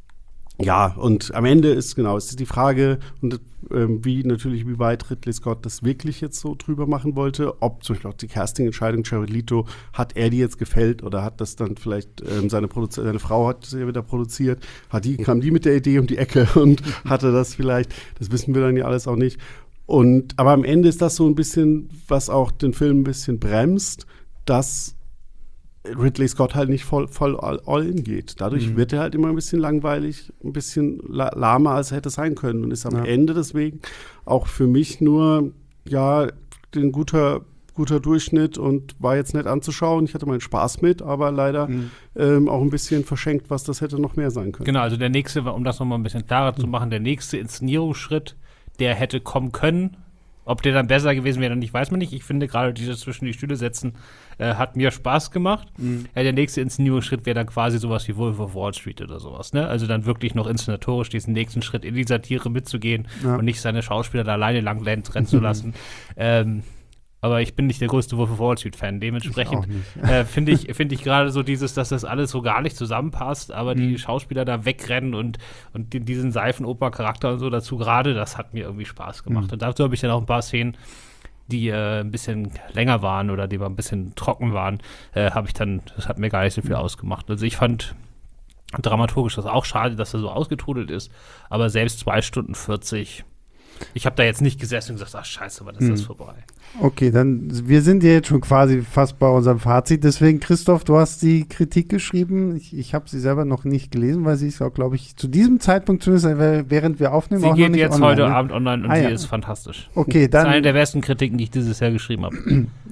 Ja, und am Ende ist genau, es ist die Frage, und, ähm, wie natürlich, wie weit Ridley Scott das wirklich jetzt so drüber machen wollte, ob zum Beispiel auch die Casting-Entscheidung Jared Leto, hat er die jetzt gefällt oder hat das dann vielleicht ähm, seine, Produzi- seine Frau hat sie ja wieder produziert, hat die, kam die mit der Idee um die Ecke und hatte das vielleicht, das wissen wir dann ja alles auch nicht. Und, aber am Ende ist das so ein bisschen, was auch den Film ein bisschen bremst, dass Ridley Scott halt nicht voll, voll all, all in geht. Dadurch mhm. wird er halt immer ein bisschen langweilig, ein bisschen la- lahmer, als er hätte sein können. Und ist am ja. Ende deswegen auch für mich nur, ja, ein guter, guter Durchschnitt und war jetzt nett anzuschauen. Ich hatte meinen Spaß mit, aber leider mhm. ähm, auch ein bisschen verschenkt, was das hätte noch mehr sein können. Genau, also der nächste, um das nochmal ein bisschen klarer mhm. zu machen, der nächste Inszenierungsschritt, der hätte kommen können. Ob der dann besser gewesen wäre, nicht, weiß man nicht. Ich finde gerade dieses zwischen die Stühle setzen äh, hat mir Spaß gemacht. Mhm. Ja, der nächste Inszenierungsschritt wäre dann quasi sowas wie Wolf of Wall Street oder sowas. Ne? Also dann wirklich noch inszenatorisch diesen nächsten Schritt in die Satire mitzugehen ja. und nicht seine Schauspieler da alleine lang rennen zu lassen. ähm, aber ich bin nicht der größte Wolf of Wall Street-Fan. Dementsprechend äh, finde ich, find ich gerade so dieses, dass das alles so gar nicht zusammenpasst, aber mhm. die Schauspieler da wegrennen und, und die, diesen Seifenoper-Charakter und so dazu gerade, das hat mir irgendwie Spaß gemacht. Mhm. Und dazu habe ich dann auch ein paar Szenen, die äh, ein bisschen länger waren oder die mal ein bisschen trocken waren, äh, habe ich dann, das hat mir gar nicht so viel ausgemacht. Also ich fand dramaturgisch das auch schade, dass er so ausgetrudelt ist, aber selbst zwei Stunden vierzig, ich habe da jetzt nicht gesessen und gesagt, ach scheiße, aber das mhm. ist vorbei. Okay, dann, wir sind ja jetzt schon quasi fast bei unserem Fazit. Deswegen, Christoph, du hast die Kritik geschrieben. Ich, ich habe sie selber noch nicht gelesen, weil sie ist auch, glaube ich, zu diesem Zeitpunkt zumindest, während wir aufnehmen, sie auch geht noch nicht jetzt online, heute ne? Abend online und ah, sie ja. ist fantastisch. Okay, dann. Das ist eine der besten Kritiken, die ich dieses Jahr geschrieben habe.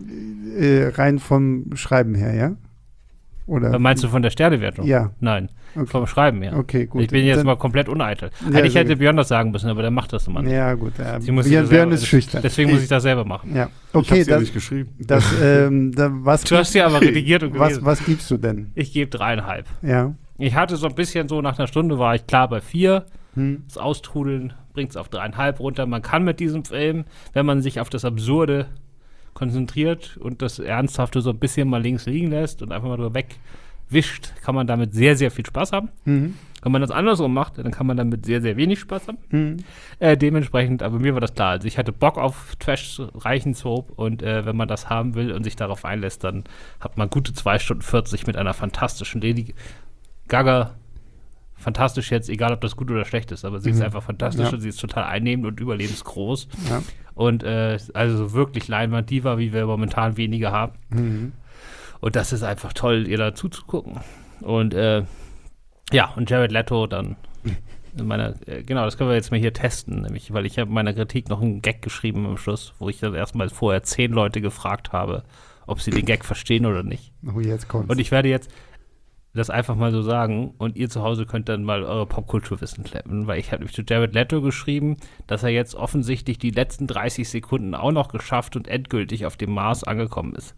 äh, rein vom Schreiben her, ja? Oder? Meinst du von der Sternewertung? Ja. Nein, okay. vom Schreiben her. Okay, gut. Ich bin jetzt dann, mal komplett uneitel. Ja, Eigentlich hätte gut. Björn das sagen müssen, aber der macht das immer nicht. Ja, gut. Ja. Björn, Björn, Björn ist schüchtern. Deswegen muss ich das selber machen. Ja. Okay, ich das, ja nicht geschrieben. Das, ähm, da, was du hast ja aber redigiert und gelesen. Was, was gibst du denn? Ich gebe dreieinhalb. Ja. Ich hatte so ein bisschen so, nach einer Stunde war ich klar bei vier. Hm. Das Austrudeln bringt es auf dreieinhalb runter. Man kann mit diesem Film, wenn man sich auf das Absurde konzentriert und das Ernsthafte so ein bisschen mal links liegen lässt und einfach mal drüber wegwischt, kann man damit sehr, sehr viel Spaß haben. Mhm. Wenn man das andersrum macht, dann kann man damit sehr, sehr wenig Spaß haben. Mhm. Äh, dementsprechend, aber mir war das klar. Also ich hatte Bock auf Trash-reichen Soap und äh, wenn man das haben will und sich darauf einlässt, dann hat man gute zwei Stunden vierzig mit einer fantastischen Lady Gaga. Fantastisch jetzt, egal ob das gut oder schlecht ist, aber sie mhm. ist einfach fantastisch ja. und sie ist total einnehmend und überlebensgroß. Ja. Und äh, also wirklich Leinwand-Diva, wie wir momentan wenige haben. Mhm. Und das ist einfach toll, ihr da zuzugucken. Und äh, ja, und Jared Leto dann in meiner, äh, genau, das können wir jetzt mal hier testen, nämlich, weil ich habe in meiner Kritik noch einen Gag geschrieben am Schluss, wo ich dann erstmal vorher zehn Leute gefragt habe, ob sie den Gag verstehen oder nicht. Oh, jetzt kommt's. Und ich werde jetzt das einfach mal so sagen und ihr zu Hause könnt dann mal eure Popkulturwissen klappen, weil ich habe nämlich zu Jared Leto geschrieben, dass er jetzt offensichtlich die letzten dreißig Sekunden auch noch geschafft und endgültig auf dem Mars angekommen ist.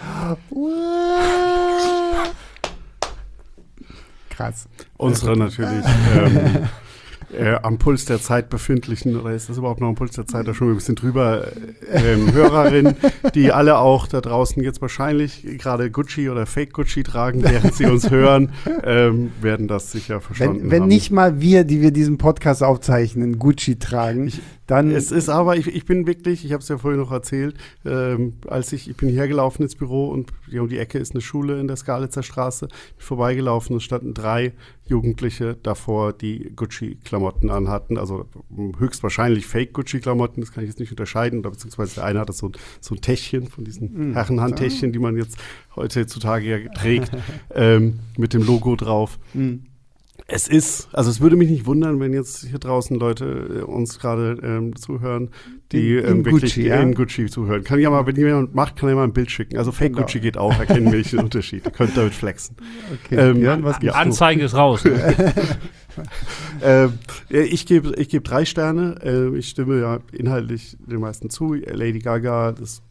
Krass. Unsere natürlich ähm, äh, am Puls der Zeit befindlichen, oder ist das überhaupt noch am Puls der Zeit, da schon ein bisschen drüber, ähm, Hörerinnen, die alle auch da draußen jetzt wahrscheinlich gerade Gucci oder Fake Gucci tragen, während sie uns hören, ähm, werden das sicher verstanden Wenn, wenn haben. nicht mal wir, die wir diesen Podcast aufzeichnen, Gucci tragen, ich, dann... Es ist aber, ich, ich bin wirklich, ich habe es ja vorhin noch erzählt, ähm, als ich, ich bin hierher gelaufen ins Büro und hier um die Ecke ist eine Schule in der Skalitzer Straße, bin vorbeigelaufen, es standen drei Jugendliche davor, die Gucci-Klamotten anhatten, also höchstwahrscheinlich Fake-Gucci-Klamotten, das kann ich jetzt nicht unterscheiden, oder beziehungsweise der eine hatte so, so ein Täschchen von diesen mm, Herrenhandtäschchen, die man jetzt heutzutage ja trägt, ähm, mit dem Logo drauf. Mm. Es ist, also es würde mich nicht wundern, wenn jetzt hier draußen Leute äh, uns gerade ähm, zuhören, die in, in ähm, wirklich Gucci, ja? in Gucci zuhören. Kann ich ja mal, wenn jemand macht, kann ich mal ein Bild schicken. Also Fake genau. Gucci geht auch, erkennen welchen Unterschied. Ihr könnt damit flexen. Okay. Ähm, Björn, was die Anzeige ist raus. äh, ich gebe ich geb drei Sterne. Äh, ich stimme ja inhaltlich den meisten zu. Lady Gaga, das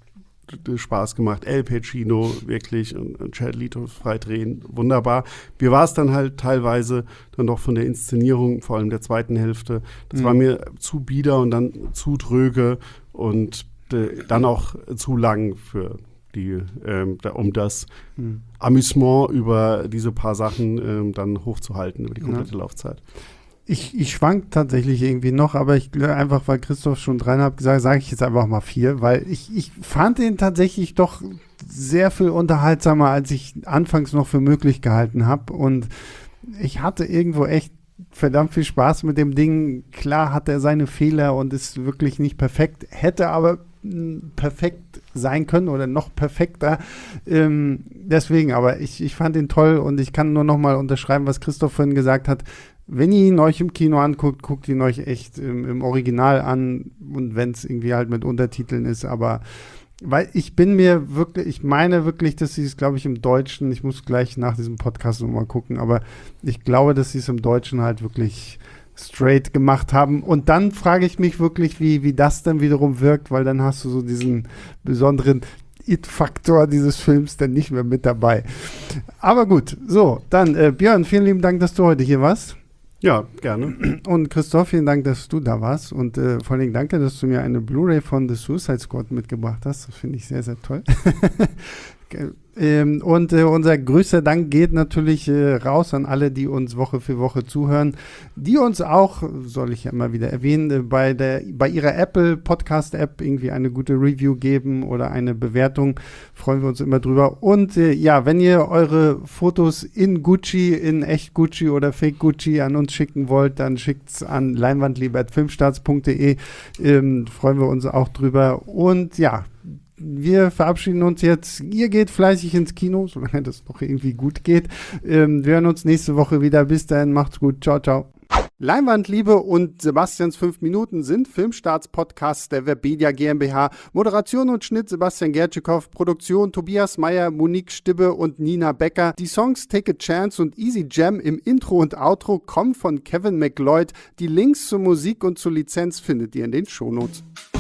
Spaß gemacht. Al Pacino wirklich und, und Jared Leto freidrehen, wunderbar. Mir war es dann halt teilweise dann doch von der Inszenierung, vor allem der zweiten Hälfte, das mhm. war mir zu bieder und dann zu dröge und äh, dann auch zu lang für die, ähm, da, um das mhm. Amüsement über diese paar Sachen ähm, dann hochzuhalten über die komplette ja. Laufzeit. Ich, ich schwank tatsächlich irgendwie noch, aber ich einfach, weil Christoph schon dreieinhalb gesagt, sage ich jetzt einfach mal vier, weil ich, ich fand ihn tatsächlich doch sehr viel unterhaltsamer, als ich anfangs noch für möglich gehalten habe. Und ich hatte irgendwo echt verdammt viel Spaß mit dem Ding. Klar hat er seine Fehler und ist wirklich nicht perfekt, hätte aber perfekt sein können oder noch perfekter. Ähm, deswegen, aber ich, ich fand ihn toll und ich kann nur noch mal unterschreiben, was Christoph vorhin gesagt hat. Wenn ihr ihn euch im Kino anguckt, guckt ihn euch echt im, im Original an und wenn es irgendwie halt mit Untertiteln ist, aber weil ich bin mir wirklich, ich meine wirklich, dass sie es, glaube ich, im Deutschen, ich muss gleich nach diesem Podcast nochmal gucken, aber ich glaube, dass sie es im Deutschen halt wirklich straight gemacht haben. Und dann frage ich mich wirklich, wie, wie das dann wiederum wirkt, weil dann hast du so diesen besonderen It-Faktor dieses Films dann nicht mehr mit dabei. Aber gut, so, dann äh, Björn, vielen lieben Dank, dass du heute hier warst. Ja, gerne. Und Christoph, vielen Dank, dass du da warst. Und äh, vor allem danke, dass du mir eine Blu-ray von The Suicide Squad mitgebracht hast. Das finde ich sehr, sehr toll. ähm, und äh, unser größter Dank geht natürlich äh, raus an alle, die uns Woche für Woche zuhören, die uns auch, soll ich ja immer wieder erwähnen, äh, bei, der, bei ihrer Apple Podcast App irgendwie eine gute Review geben oder eine Bewertung. Freuen wir uns immer drüber. Und äh, ja, wenn ihr eure Fotos in Gucci, in echt Gucci oder Fake Gucci an uns schicken wollt, dann schickt's an leinwandliebe at filmstarts punkt de. Ähm, freuen wir uns auch drüber. Und ja, wir verabschieden uns jetzt. Ihr geht fleißig ins Kino, solange das noch irgendwie gut geht. Ähm, wir hören uns nächste Woche wieder. Bis dahin, macht's gut. Ciao, ciao. Leinwandliebe und Sebastians fünf Minuten sind Filmstarts-Podcasts der Webedia GmbH. Moderation und Schnitt Sebastian Gertschikow. Produktion Tobias Meyer, Monique Stibbe und Nina Becker. Die Songs Take a Chance und Easy Jam im Intro und Outro kommen von Kevin MacLeod. Die Links zur Musik und zur Lizenz findet ihr in den Shownotes.